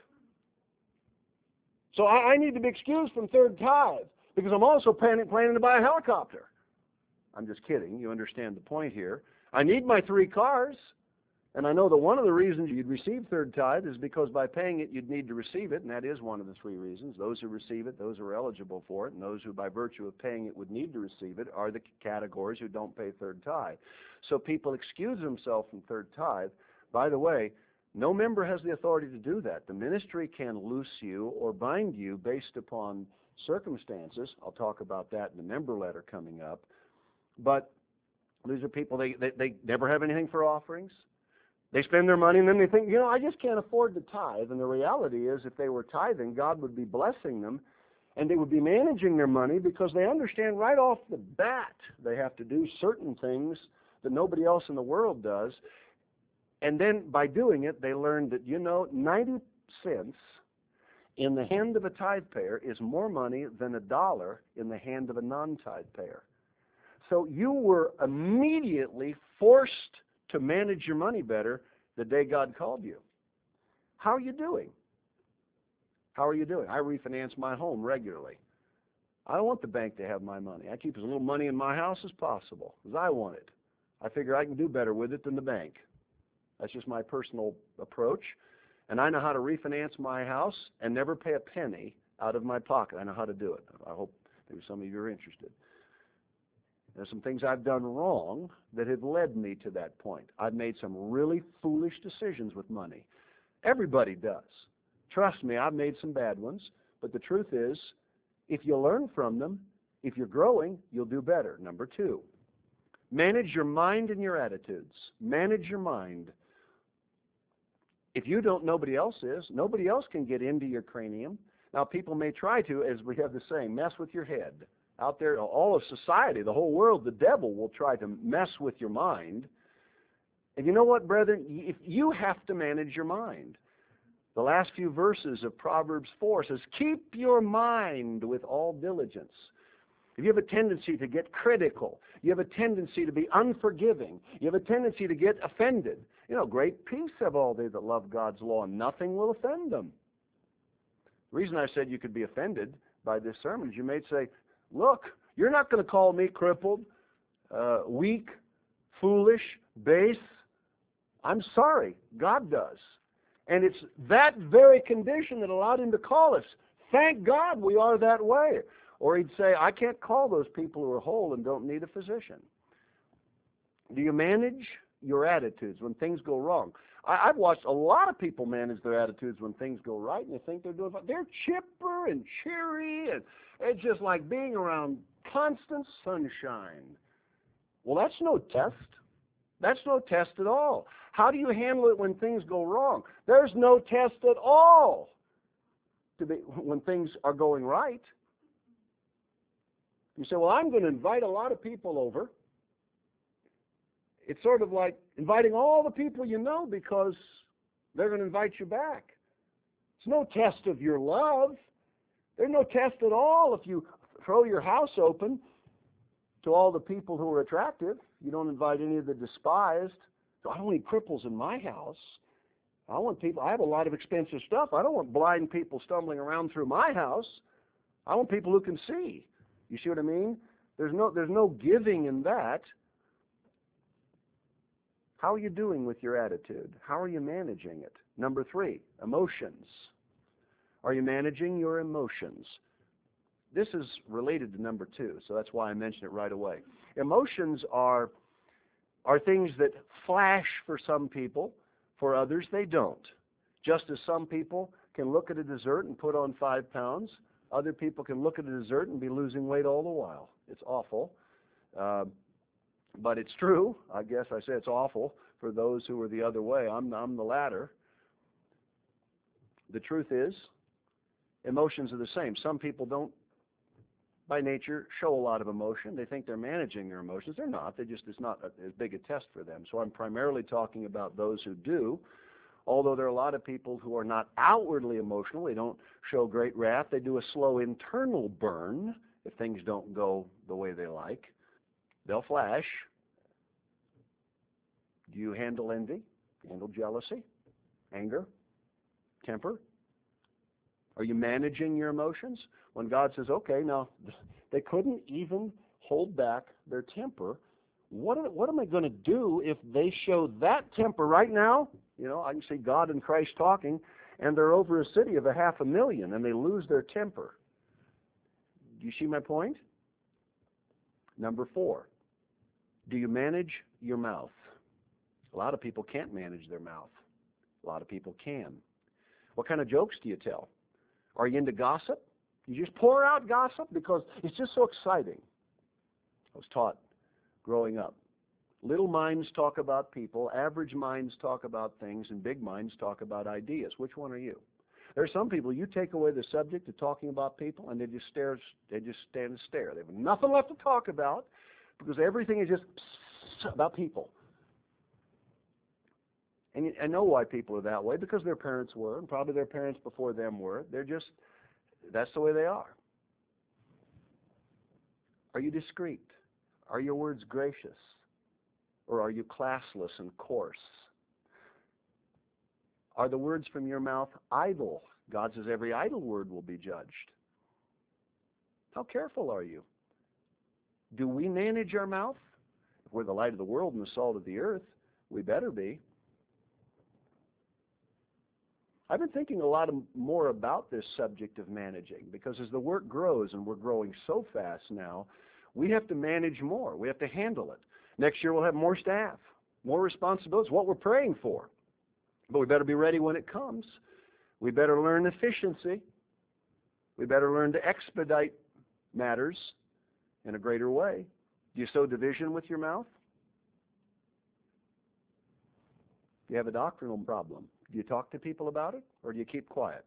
So I need to be excused from third tithe because I'm also planning to buy a helicopter. I'm just kidding. You understand the point here. I need my 3 cars. And I know that one of the reasons you'd receive third tithe is because by paying it, you'd need to receive it, and that is one of the three reasons. Those who receive it, those who are eligible for it, and those who by virtue of paying it would need to receive it are the categories who don't pay third tithe. So people excuse themselves from third tithe. By the way, no member has the authority to do that. The ministry can loose you or bind you based upon circumstances. I'll talk about that in the member letter coming up. But these are people, they never have anything for offerings. They spend their money and then they think, I just can't afford to tithe. And the reality is, if they were tithing, God would be blessing them and they would be managing their money, because they understand right off the bat they have to do certain things that nobody else in the world does. And then by doing it, they learn that, 90 cents in the hand of a tithe payer is more money than $1 in the hand of a non-tithe payer. So you were immediately forced to manage your money better the day God called you. How are you doing? How are you doing? I refinance my home regularly. I don't want the bank to have my money. I keep as little money in my house as possible, because I want it. I figure I can do better with it than the bank. That's just my personal approach. And I know how to refinance my house and never pay a penny out of my pocket. I know how to do it. I hope maybe some of you are interested. There's some things I've done wrong that have led me to that point. I've made some really foolish decisions with money. Everybody does. Trust me, I've made some bad ones. But the truth is, if you learn from them, if you're growing, you'll do better. Number 2, manage your mind and your attitudes. Manage your mind. If you don't, nobody else is. Nobody else can get into your cranium. Now, people may try to, as we have the saying, mess with your head. Out there, all of society, the whole world, the devil will try to mess with your mind. And you know what, brethren? If you have to manage your mind. The last few verses of Proverbs 4 says, keep your mind with all diligence. If you have a tendency to get critical, you have a tendency to be unforgiving, you have a tendency to get offended. Great peace have all they that love God's law, and nothing will offend them. The reason I said you could be offended by this sermon is you may say, look, you're not going to call me crippled, weak, foolish, base. I'm sorry, God does. And it's that very condition that allowed him to call us. Thank God we are that way. Or he'd say, I can't call those people who are whole and don't need a physician. Do you manage your attitudes when things go wrong? I've watched a lot of people manage their attitudes when things go right, and they think they're doing fine. They're chipper and cheery, and it's just like being around constant sunshine. Well, that's no test. That's no test at all. How do you handle it when things go wrong? There's no test at all when things are going right. You say, well, I'm going to invite a lot of people over. It's sort of like inviting all the people you know because they're going to invite you back. It's no test of your love. There's no test at all if you throw your house open to all the people who are attractive. You don't invite any of the despised. So I don't need cripples in my house. I want people. I have a lot of expensive stuff. I don't want blind people stumbling around through my house. I want people who can see. You see what I mean? There's no giving in that. How are you doing with your attitude? How are you managing it? Number 3, emotions. Are you managing your emotions? This is related to number 2, so that's why I mentioned it right away. Emotions are things that flash for some people. For others, they don't. Just as some people can look at a dessert and put on 5 pounds, other people can look at a dessert and be losing weight all the while. It's awful. But it's true. I guess I say it's awful for those who are the other way. I'm the latter. The truth is, emotions are the same. Some people don't, by nature, show a lot of emotion. They think they're managing their emotions. They're not. It's not as big a test for them. So I'm primarily talking about those who do. Although there are a lot of people who are not outwardly emotional. They don't show great wrath. They do a slow internal burn if things don't go the way they like. They'll flash. Do you handle envy? Handle jealousy? Anger? Temper? Are you managing your emotions? When God says, okay, now they couldn't even hold back their temper what am I going to do if they show that temper right now? You know, I can see God and Christ talking, and they're over a city of 500,000, and they lose their temper. Do you see my point? Number 4, do you manage your mouth? A lot of people can't manage their mouth. A lot of people can. What kind of jokes do you tell? Are you into gossip? You just pour out gossip because it's just so exciting. I was taught growing up, little minds talk about people, average minds talk about things, and big minds talk about ideas. Which one are you? There are some people, you take away the subject of talking about people, and they just stand and stare. They have nothing left to talk about because everything is just about people. And I know why people are that way, because their parents were, and probably their parents before them were. That's the way they are. Are you discreet? Are your words gracious? Or are you classless and coarse? Are the words from your mouth idle? God says every idle word will be judged. How careful are you? Do we manage our mouth? If we're the light of the world and the salt of the earth, we better be. I've been thinking a lot more about this subject of managing, because as the work grows, and we're growing so fast now, we have to manage more. We have to handle it. Next year we'll have more staff, more responsibilities, what we're praying for. But we better be ready when it comes. We better learn efficiency. We better learn to expedite matters in a greater way. Do you sow division with your mouth? Do you have a doctrinal problem? Do you talk to people about it, or do you keep quiet?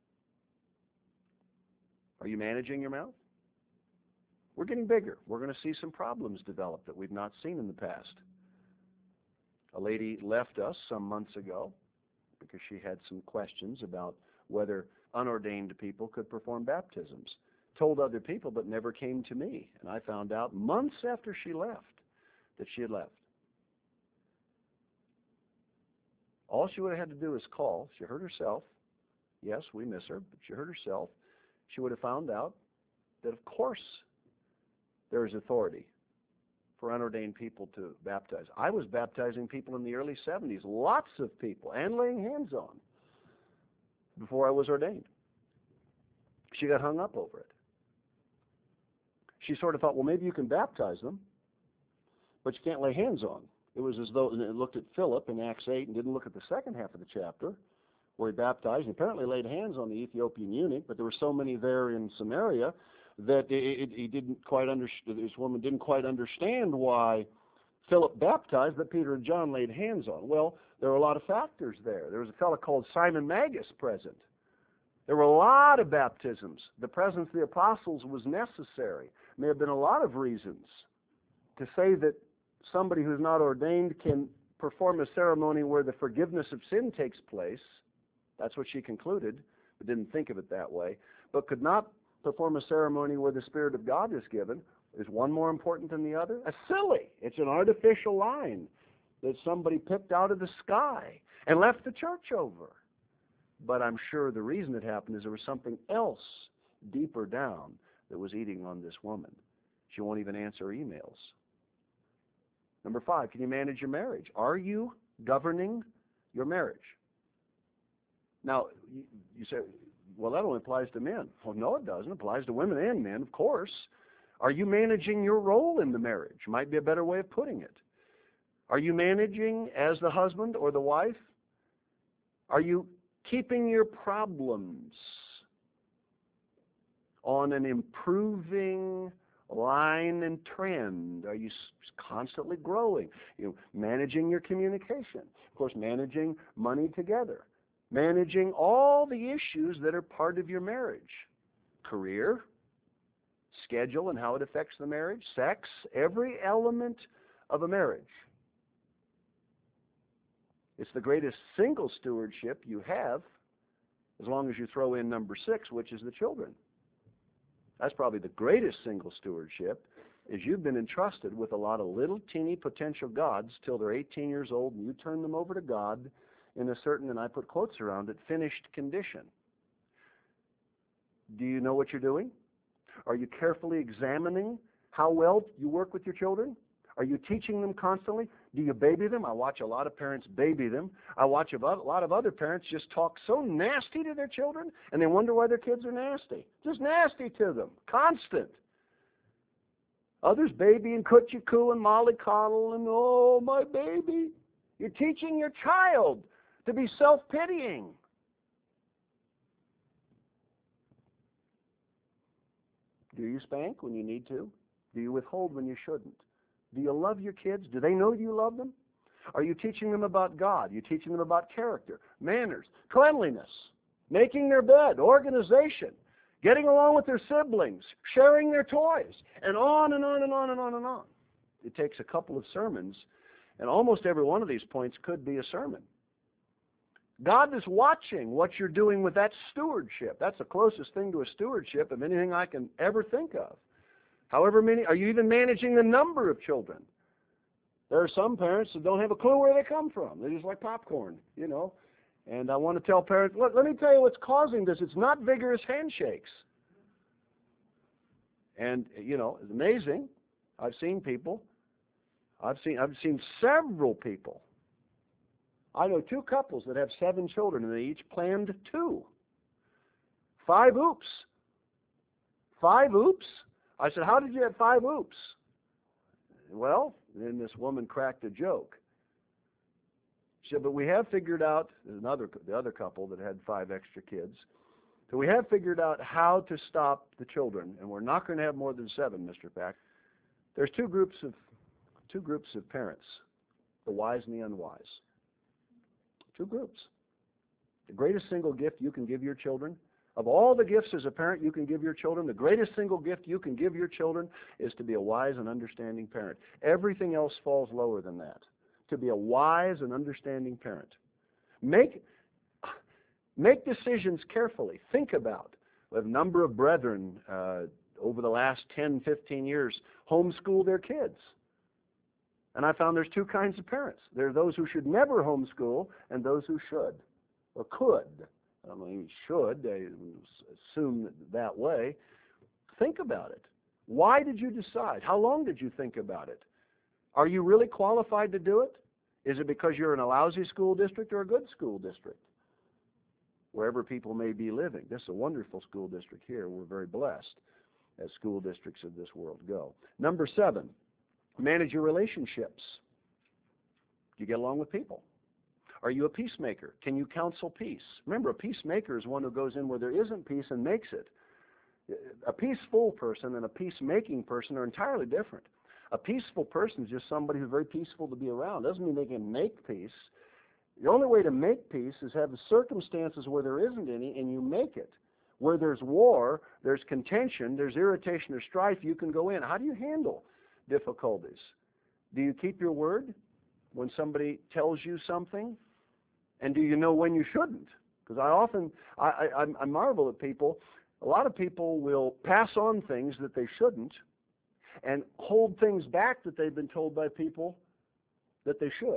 Are you managing your mouth? We're getting bigger. We're going to see some problems develop that we've not seen in the past. A lady left us some months ago because she had some questions about whether unordained people could perform baptisms. Told other people, but never came to me. And I found out months after she left that she had left. All she would have had to do was call. She hurt herself. Yes, we miss her, but she hurt herself. She would have found out that, of course, there is authority for unordained people to baptize. I was baptizing people in the early 70s, lots of people, and laying hands on before I was ordained. She got hung up over it. She sort of thought, well, maybe you can baptize them, but you can't lay hands on. It was as though it looked at Philip in Acts 8 and didn't look at the second half of the chapter where he baptized and apparently laid hands on the Ethiopian eunuch, but there were so many there in Samaria that he didn't quite understand. This woman didn't quite understand why Philip baptized, but Peter and John laid hands on. Well, there were a lot of factors there. There was a fellow called Simon Magus present. There were a lot of baptisms. The presence of the apostles was necessary. May have been a lot of reasons to say that somebody who's not ordained can perform a ceremony where the forgiveness of sin takes place. That's what she concluded, but didn't think of it that way. But could not perform a ceremony where the Spirit of God is given. Is one more important than the other? That's silly. It's an artificial line that somebody picked out of the sky and left the church over. But I'm sure the reason it happened is there was something else deeper down that was eating on this woman. She won't even answer emails. Number 5, can you manage your marriage? Are you governing your marriage? Now, you say, well, that only applies to men. Well, no, it doesn't. It applies to women and men, of course. Are you managing your role in the marriage? Might be a better way of putting it. Are you managing as the husband or the wife? Are you keeping your problems on an improving line and trend? Are you constantly growing? Managing your communication. Of course, managing money together. Managing all the issues that are part of your marriage. Career, schedule and how it affects the marriage, sex, every element of a marriage. It's the greatest single stewardship you have, as long as you throw in number 6, which is the children. That's probably the greatest single stewardship, is you've been entrusted with a lot of little teeny potential gods till they're 18 years old, and you turn them over to God in a certain, and I put quotes around it, finished condition. Do you know what you're doing? Are you carefully examining how well you work with your children? Are you teaching them constantly? Do you baby them? I watch a lot of parents baby them. I watch a lot of other parents just talk so nasty to their children, and they wonder why their kids are nasty. Just nasty to them. Constant. Others baby and coochie-coo and mollycoddle and, oh, my baby. You're teaching your child to be self-pitying. Do you spank when you need to? Do you withhold when you shouldn't? Do you love your kids? Do they know you love them? Are you teaching them about God? Are you teaching them about character, manners, cleanliness, making their bed, organization, getting along with their siblings, sharing their toys, and on and on and on and on and on? It takes a couple of sermons, and almost every one of these points could be a sermon. God is watching what you're doing with that stewardship. That's the closest thing to a stewardship of anything I can ever think of. However many, are you even managing the number of children? There are some parents that don't have a clue where they come from. They're just like popcorn, you know. And I want to tell parents, look, let me tell you what's causing this. It's not vigorous handshakes. And, you know, it's amazing. I've seen people. I've seen several people. I know 2 couples that have 7 children, and they each planned 2. 5 oops. 5 oops? I said, how did you have 5 oops? Well, then this woman cracked a joke. She said, but we have figured out, the other couple that had 5 extra kids, so we have figured out how to stop the children, and we're not going to have more than 7, Mr. Pack. There's two groups of parents, the wise and the unwise. 2 groups. The greatest single gift you can give your children, of all the gifts as a parent you can give your children, the greatest single gift you can give your children is to be a wise and understanding parent. Everything else falls lower than that. To be a wise and understanding parent. Make decisions carefully. Think about. We have a number of brethren over the last 10, 15 years homeschool their kids. And I found there's 2 kinds of parents. There are those who should never homeschool and those who should or could. I mean, should, they assume that way. Think about it. Why did you decide? How long did you think about it? Are you really qualified to do it? Is it because you're in a lousy school district or a good school district? Wherever people may be living. This is a wonderful school district here. We're very blessed as school districts of this world go. Number 7. Manage your relationships. Do you get along with people? Are you a peacemaker? Can you counsel peace? Remember, a peacemaker is one who goes in where there isn't peace and makes it. A peaceful person and a peacemaking person are entirely different. A peaceful person is just somebody who's very peaceful to be around. Doesn't mean they can make peace. The only way to make peace is have the circumstances where there isn't any, and you make it. Where there's war, there's contention, there's irritation or strife, you can go in. How do you handle difficulties? Do you keep your word when somebody tells you something? And do you know when you shouldn't? Because I marvel at people. A lot of people will pass on things that they shouldn't and hold things back that they've been told by people that they should.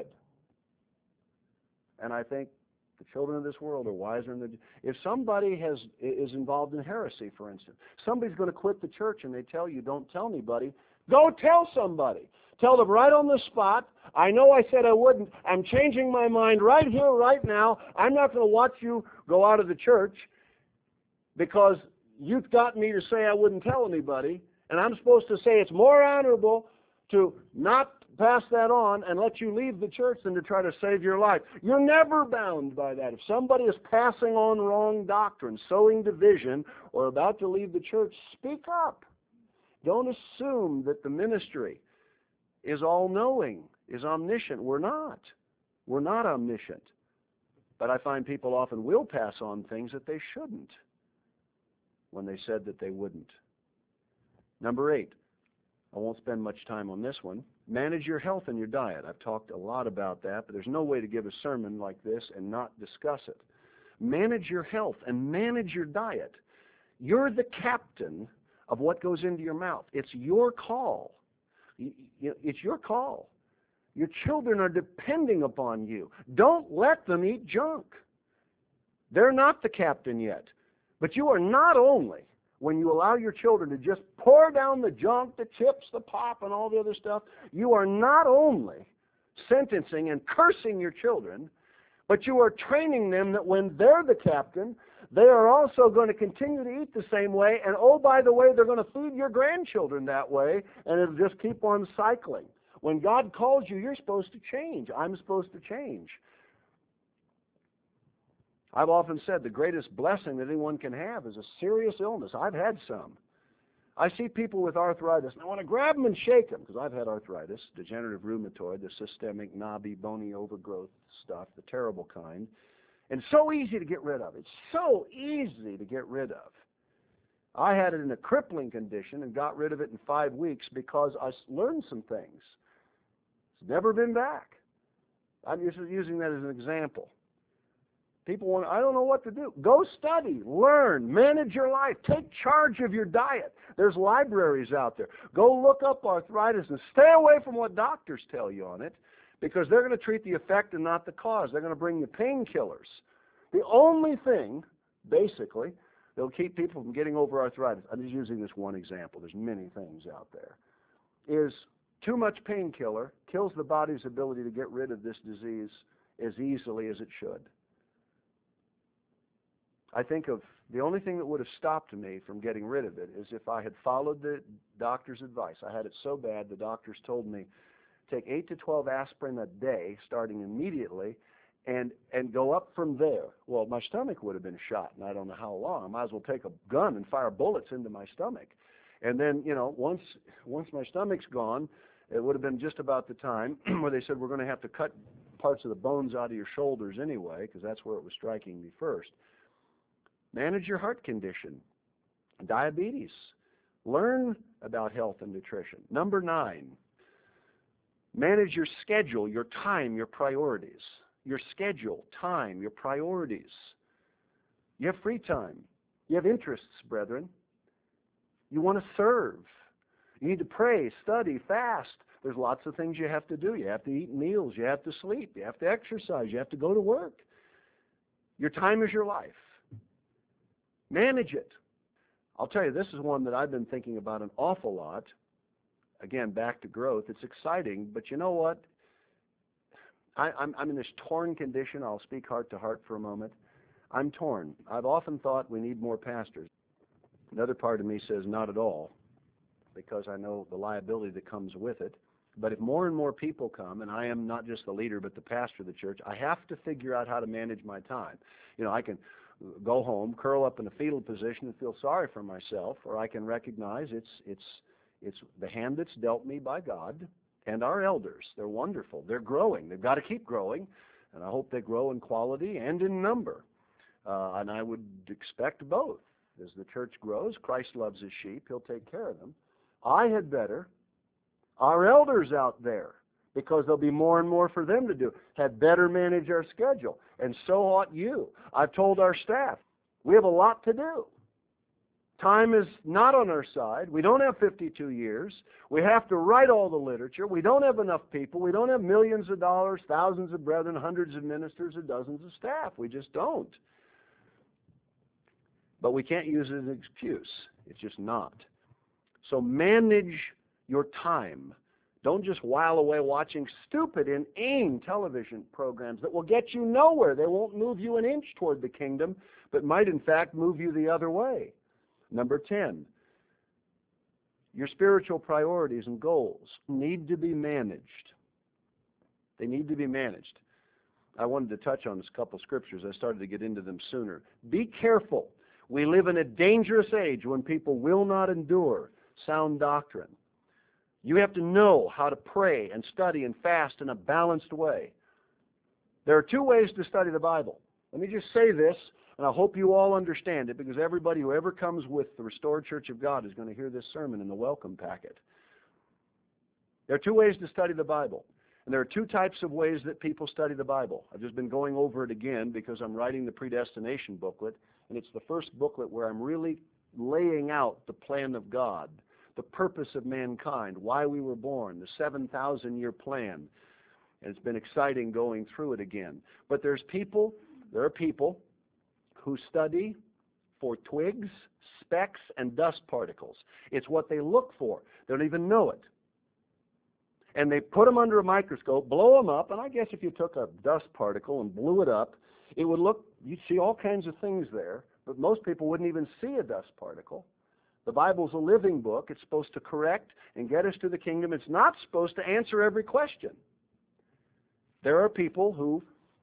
And I think the children of this world are wiser than if somebody is involved in heresy, for instance. Somebody's going to quit the church and they tell you, don't tell anybody. Go tell somebody. Tell them right on the spot, I know I said I wouldn't. I'm changing my mind right here, right now. I'm not going to watch you go out of the church because you've got me to say I wouldn't tell anybody, and I'm supposed to say it's more honorable to not pass that on and let you leave the church than to try to save your life. You're never bound by that. If somebody is passing on wrong doctrine, sowing division, or about to leave the church, speak up. Don't assume that the ministry is all-knowing, is omniscient. We're not. We're not omniscient. But I find people often will pass on things that they shouldn't when they said that they wouldn't. Number 8. I won't spend much time on this one. Manage your health and your diet. I've talked a lot about that, but there's no way to give a sermon like this and not discuss it. Manage your health and manage your diet. You're the captain of what goes into your mouth. It's your call. It's your call. Your children are depending upon you. Don't let them eat junk. They're not the captain yet. But you are not only when you allow your children to just pour down the junk, the chips, the pop, and all the other stuff, you are not only sentencing and cursing your children, but you are training them that when they're the captain, they are also going to continue to eat the same way, and oh, by the way, they're going to feed your grandchildren that way, and it'll just keep on cycling. When God calls you, you're supposed to change. I'm supposed to change. I've often said the greatest blessing that anyone can have is a serious illness. I've had some. I see people with arthritis, and I want to grab them and shake them, because I've had arthritis, degenerative rheumatoid, the systemic, knobby, bony overgrowth stuff, the terrible kind. And so easy to get rid of. It's so easy to get rid of. I had it in a crippling condition and got rid of it in 5 weeks because I learned some things. It's never been back. I'm just using that as an example. People want, I don't know what to do. Go study, learn, manage your life. Take charge of your diet. There's libraries out there. Go look up arthritis and stay away from what doctors tell you on it, because they're going to treat the effect and not the cause. They're going to bring you painkillers. The only thing, basically, that'll keep people from getting over arthritis, I'm just using this one example, there's many things out there, is too much painkiller kills the body's ability to get rid of this disease as easily as it should. I think of the only thing that would have stopped me from getting rid of it is if I had followed the doctor's advice. I had it so bad, the doctors told me, take 8 to 12 aspirin a day, starting immediately, and go up from there. Well, my stomach would have been shot, and I don't know how long. I might as well take a gun and fire bullets into my stomach. And then, once my stomach's gone, it would have been just about the time where they said, we're going to have to cut parts of the bones out of your shoulders anyway, because that's where it was striking me first. Manage your heart condition, diabetes. Learn about health and nutrition. Number 9, manage your schedule, your time, your priorities. Your schedule, time, your priorities. You have free time. You have interests, brethren. You want to serve. You need to pray, study, fast. There's lots of things you have to do. You have to eat meals. You have to sleep. You have to exercise. You have to go to work. Your time is your life. Manage it. I'll tell you, this is one that I've been thinking about an awful lot. Again, back to growth. It's exciting, but you know what? I'm in this torn condition. I'll speak heart to heart for a moment. I'm torn. I've often thought we need more pastors. Another part of me says not at all, because I know the liability that comes with it. But if more and more people come, and I am not just the leader but the pastor of the church, I have to figure out how to manage my time. I can go home, curl up in a fetal position and feel sorry for myself, or I can recognize it's the hand that's dealt me by God and our elders. They're wonderful. They're growing. They've got to keep growing, and I hope they grow in quality and in number. And I would expect both. As the church grows, Christ loves his sheep. He'll take care of them. I had better, our elders out there, because there'll be more and more for them to do, had better manage our schedule. And so ought you. I've told our staff, we have a lot to do. Time is not on our side. We don't have 52 years. We have to write all the literature. We don't have enough people. We don't have millions of dollars, thousands of brethren, hundreds of ministers, or dozens of staff. We just don't. But we can't use it as an excuse. It's just not. So manage your time. Don't just while away watching stupid, inane television programs that will get you nowhere. They won't move you an inch toward the kingdom, but might in fact move you the other way. Number 10, your spiritual priorities and goals need to be managed. They need to be managed. I wanted to touch on this couple scriptures. I started to get into them sooner. Be careful. We live in a dangerous age when people will not endure sound doctrine. You have to know how to pray and study and fast in a balanced way. There are 2 ways to study the Bible. Let me just say this, and I hope you all understand it, because everybody who ever comes with the Restored Church of God is going to hear this sermon in the welcome packet. There are 2 ways to study the Bible. And there are 2 types of ways that people study the Bible. I've just been going over it again because I'm writing the predestination booklet, and it's the first booklet where I'm really laying out the plan of God, the purpose of mankind, why we were born, the 7,000-year plan. And it's been exciting going through it again. But there are people who study for twigs, specks, and dust particles. It's what they look for. They don't even know it. And they put them under a microscope, blow them up, and I guess if you took a dust particle and blew it up, it would look, you'd see all kinds of things there, but most people wouldn't even see a dust particle. The Bible's a living book. It's supposed to correct and get us to the kingdom. It's not supposed to answer every question. There are people who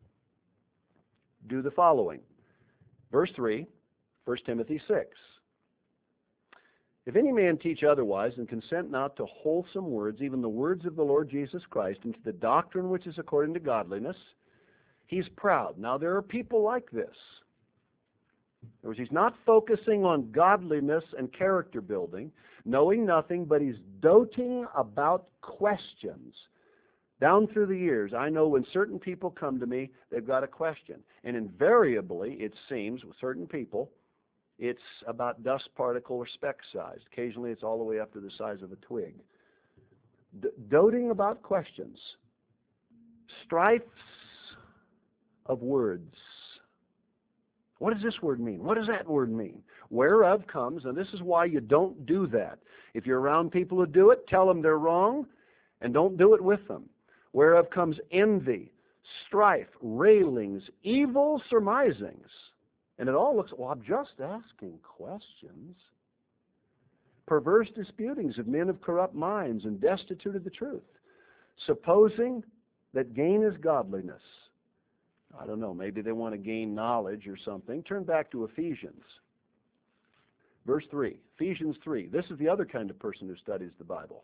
do the following. Verse 3, 1 Timothy 6. If any man teach otherwise, and consent not to wholesome words, even the words of the Lord Jesus Christ, and to the doctrine which is according to godliness, he's proud. Now, there are people like this. In other words, he's not focusing on godliness and character building, knowing nothing, but he's doting about questions. Down through the years, I know when certain people come to me, they've got a question. And invariably, it seems, with certain people, it's about dust particle or speck size. Occasionally, it's all the way up to the size of a twig. Doting about questions. Strifes of words. What does this word mean? What does that word mean? Whereof comes, and this is why you don't do that. If you're around people who do it, tell them they're wrong, and don't do it with them. Whereof comes envy, strife, railings, evil surmisings. And it all looks, well, I'm just asking questions. Perverse disputings of men of corrupt minds and destitute of the truth, supposing that gain is godliness. I don't know, maybe they want to gain knowledge or something. Turn back to Ephesians. Verse 3, Ephesians 3. This is the other kind of person who studies the Bible.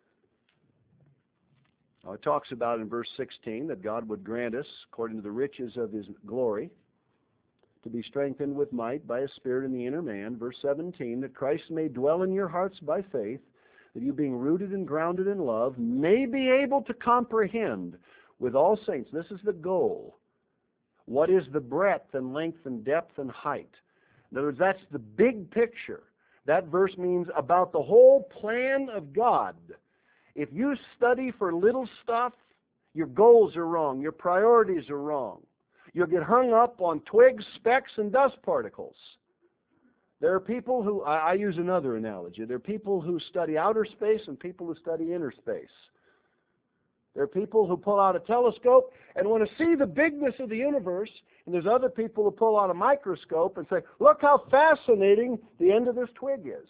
Now, it talks about in verse 16 that God would grant us, according to the riches of His glory, to be strengthened with might by His Spirit in the inner man. Verse 17, that Christ may dwell in your hearts by faith, that you being rooted and grounded in love, may be able to comprehend with all saints. This is the goal. What is the breadth and length and depth and height? In other words, that's the big picture. That verse means about the whole plan of God. If you study for little stuff, your goals are wrong, your priorities are wrong. You'll get hung up on twigs, specks, and dust particles. There are people who, I use another analogy, there are people who study outer space and people who study inner space. There are people who pull out a telescope and want to see the bigness of the universe, and there's other people who pull out a microscope and say, look how fascinating the end of this twig is.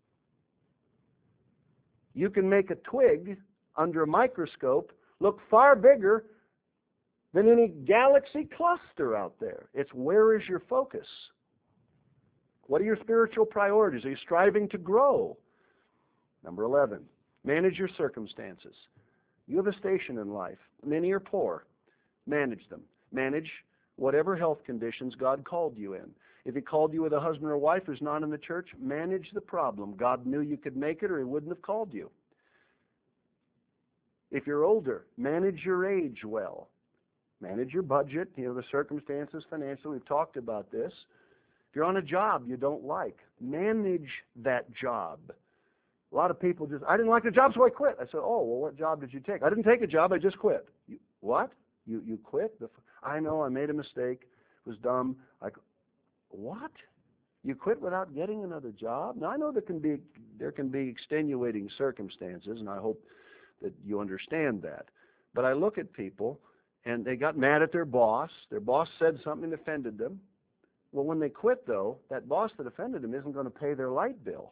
You can make a twig under a microscope look far bigger than any galaxy cluster out there. It's where is your focus? What are your spiritual priorities? Are you striving to grow? Number 11, manage your circumstances. You have a station in life. Many are poor. Manage them. Manage whatever health conditions God called you in. If He called you with a husband or wife who's not in the church, manage the problem. God knew you could make it or He wouldn't have called you. If you're older, manage your age well. Manage your budget, the circumstances financially. We've talked about this. If you're on a job you don't like, manage that job. A lot of people just, I didn't like the job, so I quit. I said, oh, well, what job did you take? I didn't take a job, I just quit. What? You quit? I know, I made a mistake. It was dumb. What? You quit without getting another job? Now, I know there can be extenuating circumstances, and I hope that you understand that. But I look at people, and they got mad at their boss. Their boss said something that offended them. Well, when they quit, though, that boss that offended them isn't going to pay their light bill.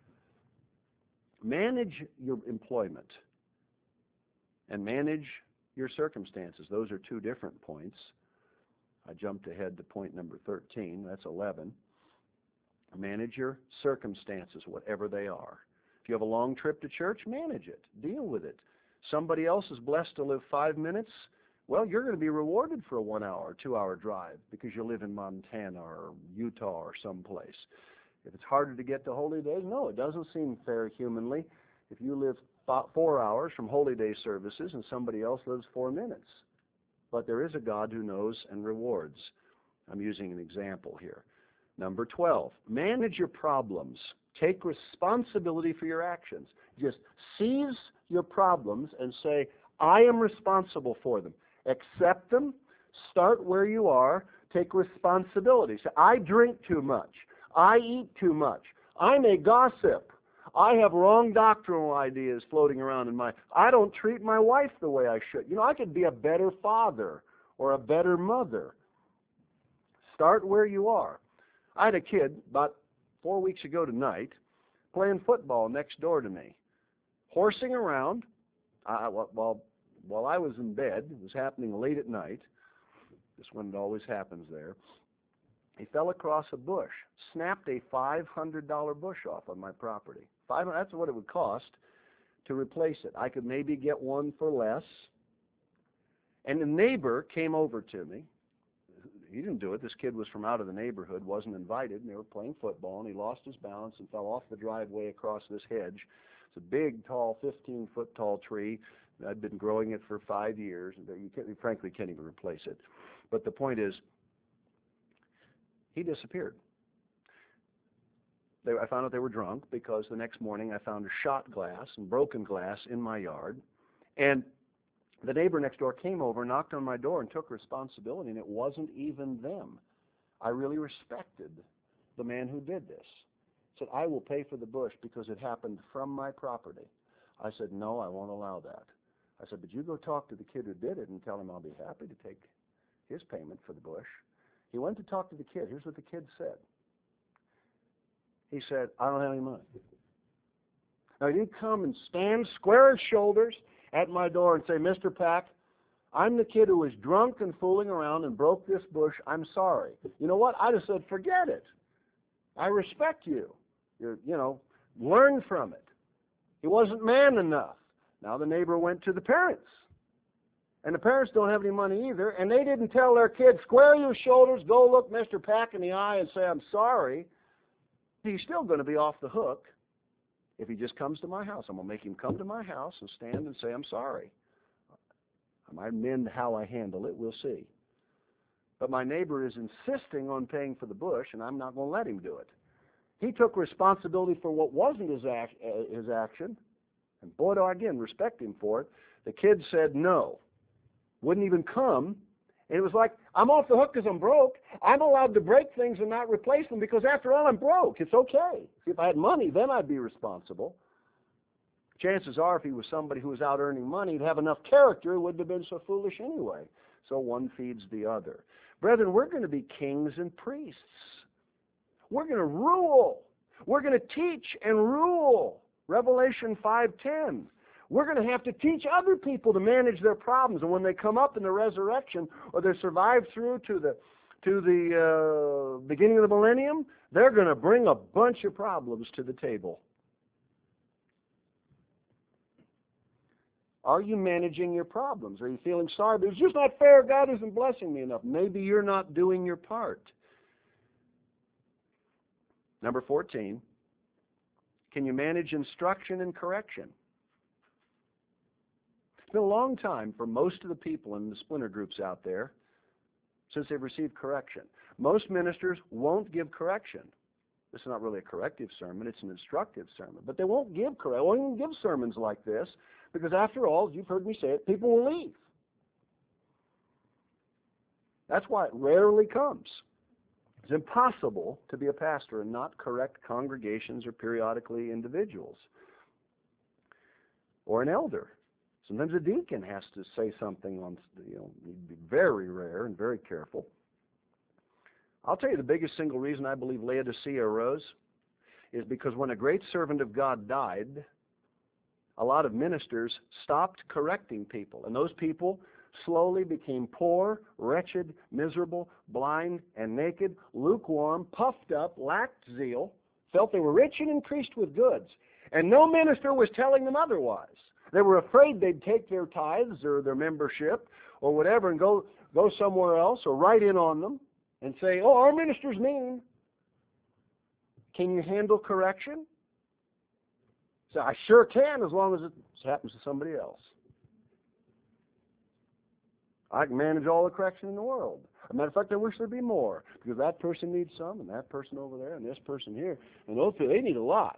Manage your employment and manage your circumstances. Those are two different points. I jumped ahead to point number 13. That's 11. Manage your circumstances, whatever they are. If you have a long trip to church, manage it. Deal with it. Somebody else is blessed to live 5 minutes. Well, you're going to be rewarded for a 1 hour or 2 hour drive because you live in Montana or Utah or someplace. If it's harder to get to holy days, no, it doesn't seem fair humanly. If you live 4 hours from holy day services and somebody else lives 4 minutes. But there is a God who knows and rewards. I'm using an example here. Number 12, manage your problems. Take responsibility for your actions. Just seize your problems and say, I am responsible for them. Accept them. Start where you are. Take responsibility. Say, I drink too much. I eat too much. I'm a gossip. I have wrong doctrinal ideas floating around in my... I don't treat my wife the way I should. I could be a better father or a better mother. Start where you are. I had a kid about 4 weeks ago tonight playing football next door to me, horsing around while I was in bed. It was happening late at night. This one, it always happens there. He fell across a bush, snapped a $500 bush off on my property. That's what it would cost to replace it. I could maybe get one for less. And the neighbor came over to me. He didn't do it. This kid was from out of the neighborhood, wasn't invited, and they were playing football, and he lost his balance and fell off the driveway across this hedge. It's a big, tall, 15-foot tall tree. I'd been growing it for 5 years. You frankly can't even replace it. But the point is, he disappeared. I found out they were drunk because the next morning I found a shot glass and broken glass in my yard. And the neighbor next door came over, knocked on my door, and took responsibility, and it wasn't even them. I really respected the man who did this. Said, I will pay for the bush because it happened from my property. I said, no, I won't allow that. I said, but you go talk to the kid who did it and tell him I'll be happy to take his payment for the bush. He went to talk to the kid. Here's what the kid said. He said, I don't have any money. Now, he didn't come and stand square as shoulders at my door and say, Mr. Pack, I'm the kid who was drunk and fooling around and broke this bush. I'm sorry. You know what? I just said, forget it. I respect you. Learn from it. He wasn't man enough. Now the neighbor went to the parents. And the parents don't have any money either, and they didn't tell their kid, square your shoulders, go look Mr. Pack in the eye and say, I'm sorry. He's still going to be off the hook if he just comes to my house. I'm going to make him come to my house and stand and say, I'm sorry. I might mend how I handle it. We'll see. But my neighbor is insisting on paying for the bush, and I'm not going to let him do it. He took responsibility for what wasn't his action, and boy, do I again respect him for it. The kid said no. Wouldn't even come. And it was like, I'm off the hook because I'm broke. I'm allowed to break things and not replace them because, after all, I'm broke. It's okay. If I had money, then I'd be responsible. Chances are, if he was somebody who was out earning money, he'd have enough character, he wouldn't have been so foolish anyway. So one feeds the other. Brethren, we're going to be kings and priests. We're going to rule. We're going to teach and rule. Revelation 5:10. We're going to have to teach other people to manage their problems. And when they come up in the resurrection, or they survive through to the beginning of the millennium, they're going to bring a bunch of problems to the table. Are you managing your problems? Are you feeling sorry? But it's just not fair. God isn't blessing me enough. Maybe you're not doing your part. Number 14, can you manage instruction and correction? It's been a long time for most of the people in the splinter groups out there since they've received correction. Most ministers won't give correction. This is not really a corrective sermon, it's an instructive sermon. But they won't give correction. Won't even give sermons like this because, after all, you've heard me say it, people will leave. That's why it rarely comes. It's impossible to be a pastor and not correct congregations or periodically individuals. Or an elder. Sometimes a deacon has to say something on, you'd be very rare and very careful. I'll tell you the biggest single reason I believe Laodicea arose is because when a great servant of God died, a lot of ministers stopped correcting people. And those people slowly became poor, wretched, miserable, blind, and naked, lukewarm, puffed up, lacked zeal, felt they were rich and increased with goods. And no minister was telling them otherwise. They were afraid they'd take their tithes or their membership or whatever and go somewhere else or write in on them and say, oh, our minister's mean. Can you handle correction? So I sure can, as long as it happens to somebody else. I can manage all the correction in the world. As a matter of fact, I wish there'd be more, because that person needs some, and that person over there, and this person here, and those people, they need a lot.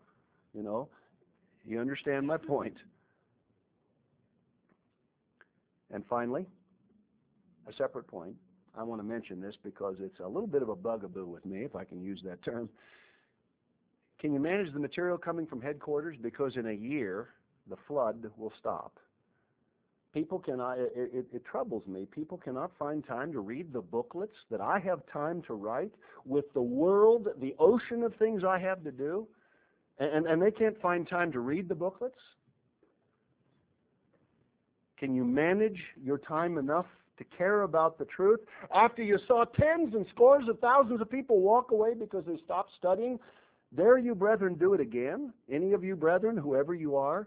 You understand my point. And finally, a separate point. I want to mention this because it's a little bit of a bugaboo with me, if I can use that term. Can you manage the material coming from headquarters? Because in a year, the flood will stop. People cannot, it troubles me, people cannot find time to read the booklets that I have time to write with the world, the ocean of things I have to do, and they can't find time to read the booklets. Can you manage your time enough to care about the truth? After you saw tens and scores of thousands of people walk away because they stopped studying, dare you, brethren, do it again? Any of you, brethren, whoever you are?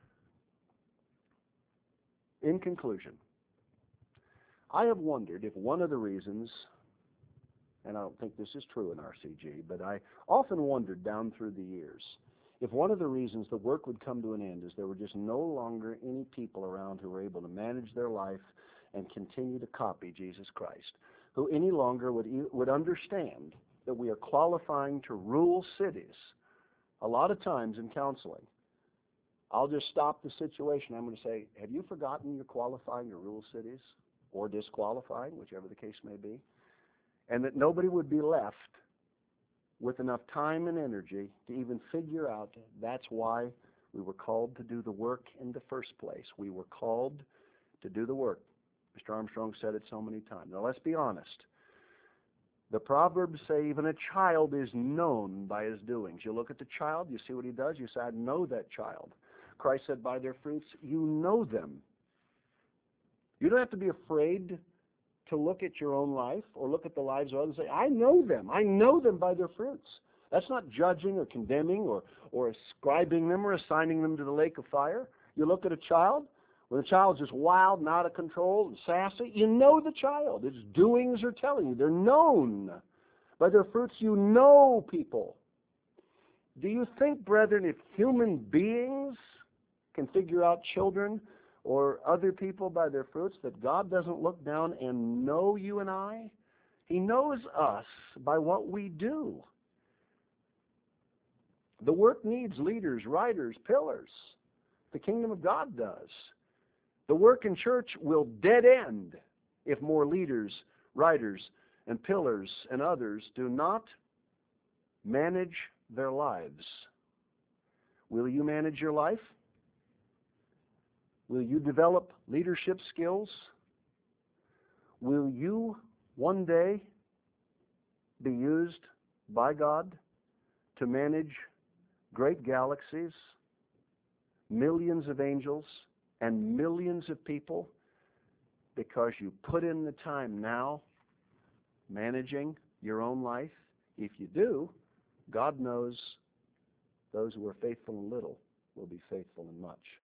In conclusion, I have wondered if one of the reasons, and I don't think this is true in RCG, but I often wondered down through the years, if one of the reasons the work would come to an end is there were just no longer any people around who were able to manage their life and continue to copy Jesus Christ, who any longer would understand that we are qualifying to rule cities. A lot of times in counseling, I'll just stop the situation. I'm going to say, have you forgotten you're qualifying to rule cities? Or disqualifying, whichever the case may be. And that nobody would be left with enough time and energy to even figure out that's why we were called to do the work in the first place. We were called to do the work. Mr. Armstrong said it so many times. Now let's be honest. The Proverbs say even a child is known by his doings. You look at the child, you see what he does, you say, I know that child. Christ said, by their fruits you know them. You don't have to be afraid to look at your own life or look at the lives of others and say, I know them. I know them by their fruits. That's not judging or condemning or ascribing them or assigning them to the lake of fire. You look at a child, when the child's just wild and out of control and sassy, you know the child. Its doings are telling you. They're known. By their fruits you know people. Do you think, brethren, if human beings can figure out children or other people by their fruits, that God doesn't look down and know you and I? He knows us by what we do. The work needs leaders, writers, pillars. The kingdom of God does. The work in church will dead end if more leaders, writers, and pillars and others do not manage their lives. Will you manage your life? Will you develop leadership skills? Will you one day be used by God to manage great galaxies, millions of angels, and millions of people because you put in the time now managing your own life? If you do, God knows those who are faithful in little will be faithful in much.